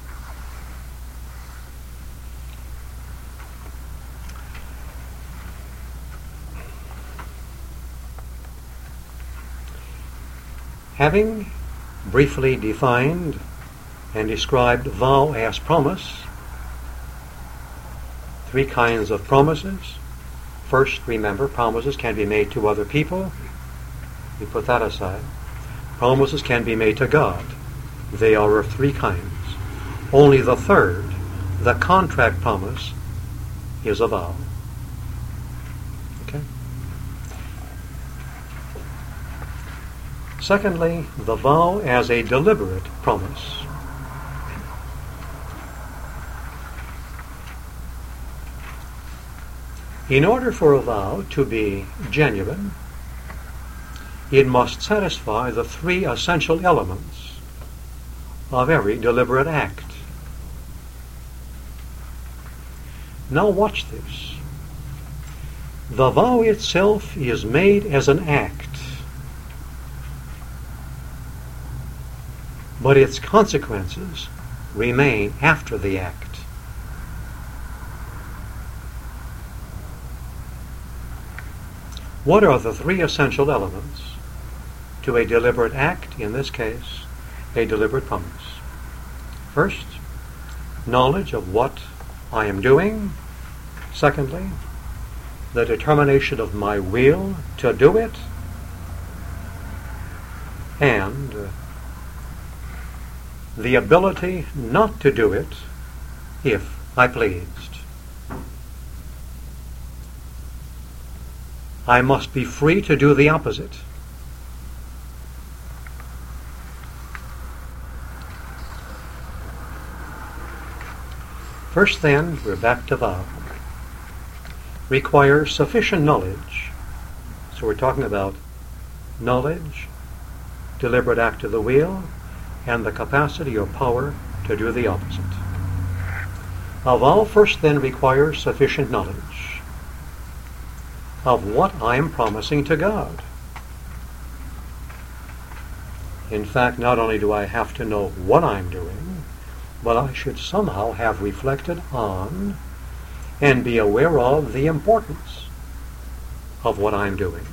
Having briefly defined and described vow as promise, three kinds of promises. First, remember, promises can be made to other people. We put that aside. Promises can be made to God. They are of three kinds. Only the third, the contract promise, is a vow. Okay? Secondly, the vow as a deliberate promise. In order for a vow to be genuine, it must satisfy the three essential elements of every deliberate act. Now watch this. The vow itself is made as an act, but its consequences remain after the act. What are the three essential elements to a deliberate act, in this case, a deliberate promise? First, knowledge of what I am doing. Secondly, the determination of my will to do it. And uh, the ability not to do it if I pleased. I must be free to do the opposite. First then, we're back to vow. Requires sufficient knowledge. So we're talking about knowledge, deliberate act of the will, and the capacity or power to do the opposite. A vow first then requires sufficient knowledge of what I am promising to God. In fact, not only do I have to know what I'm doing, but I should somehow have reflected on and be aware of the importance of what I'm doing.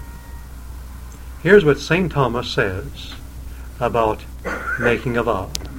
Here's what Saint Thomas says about making a vow.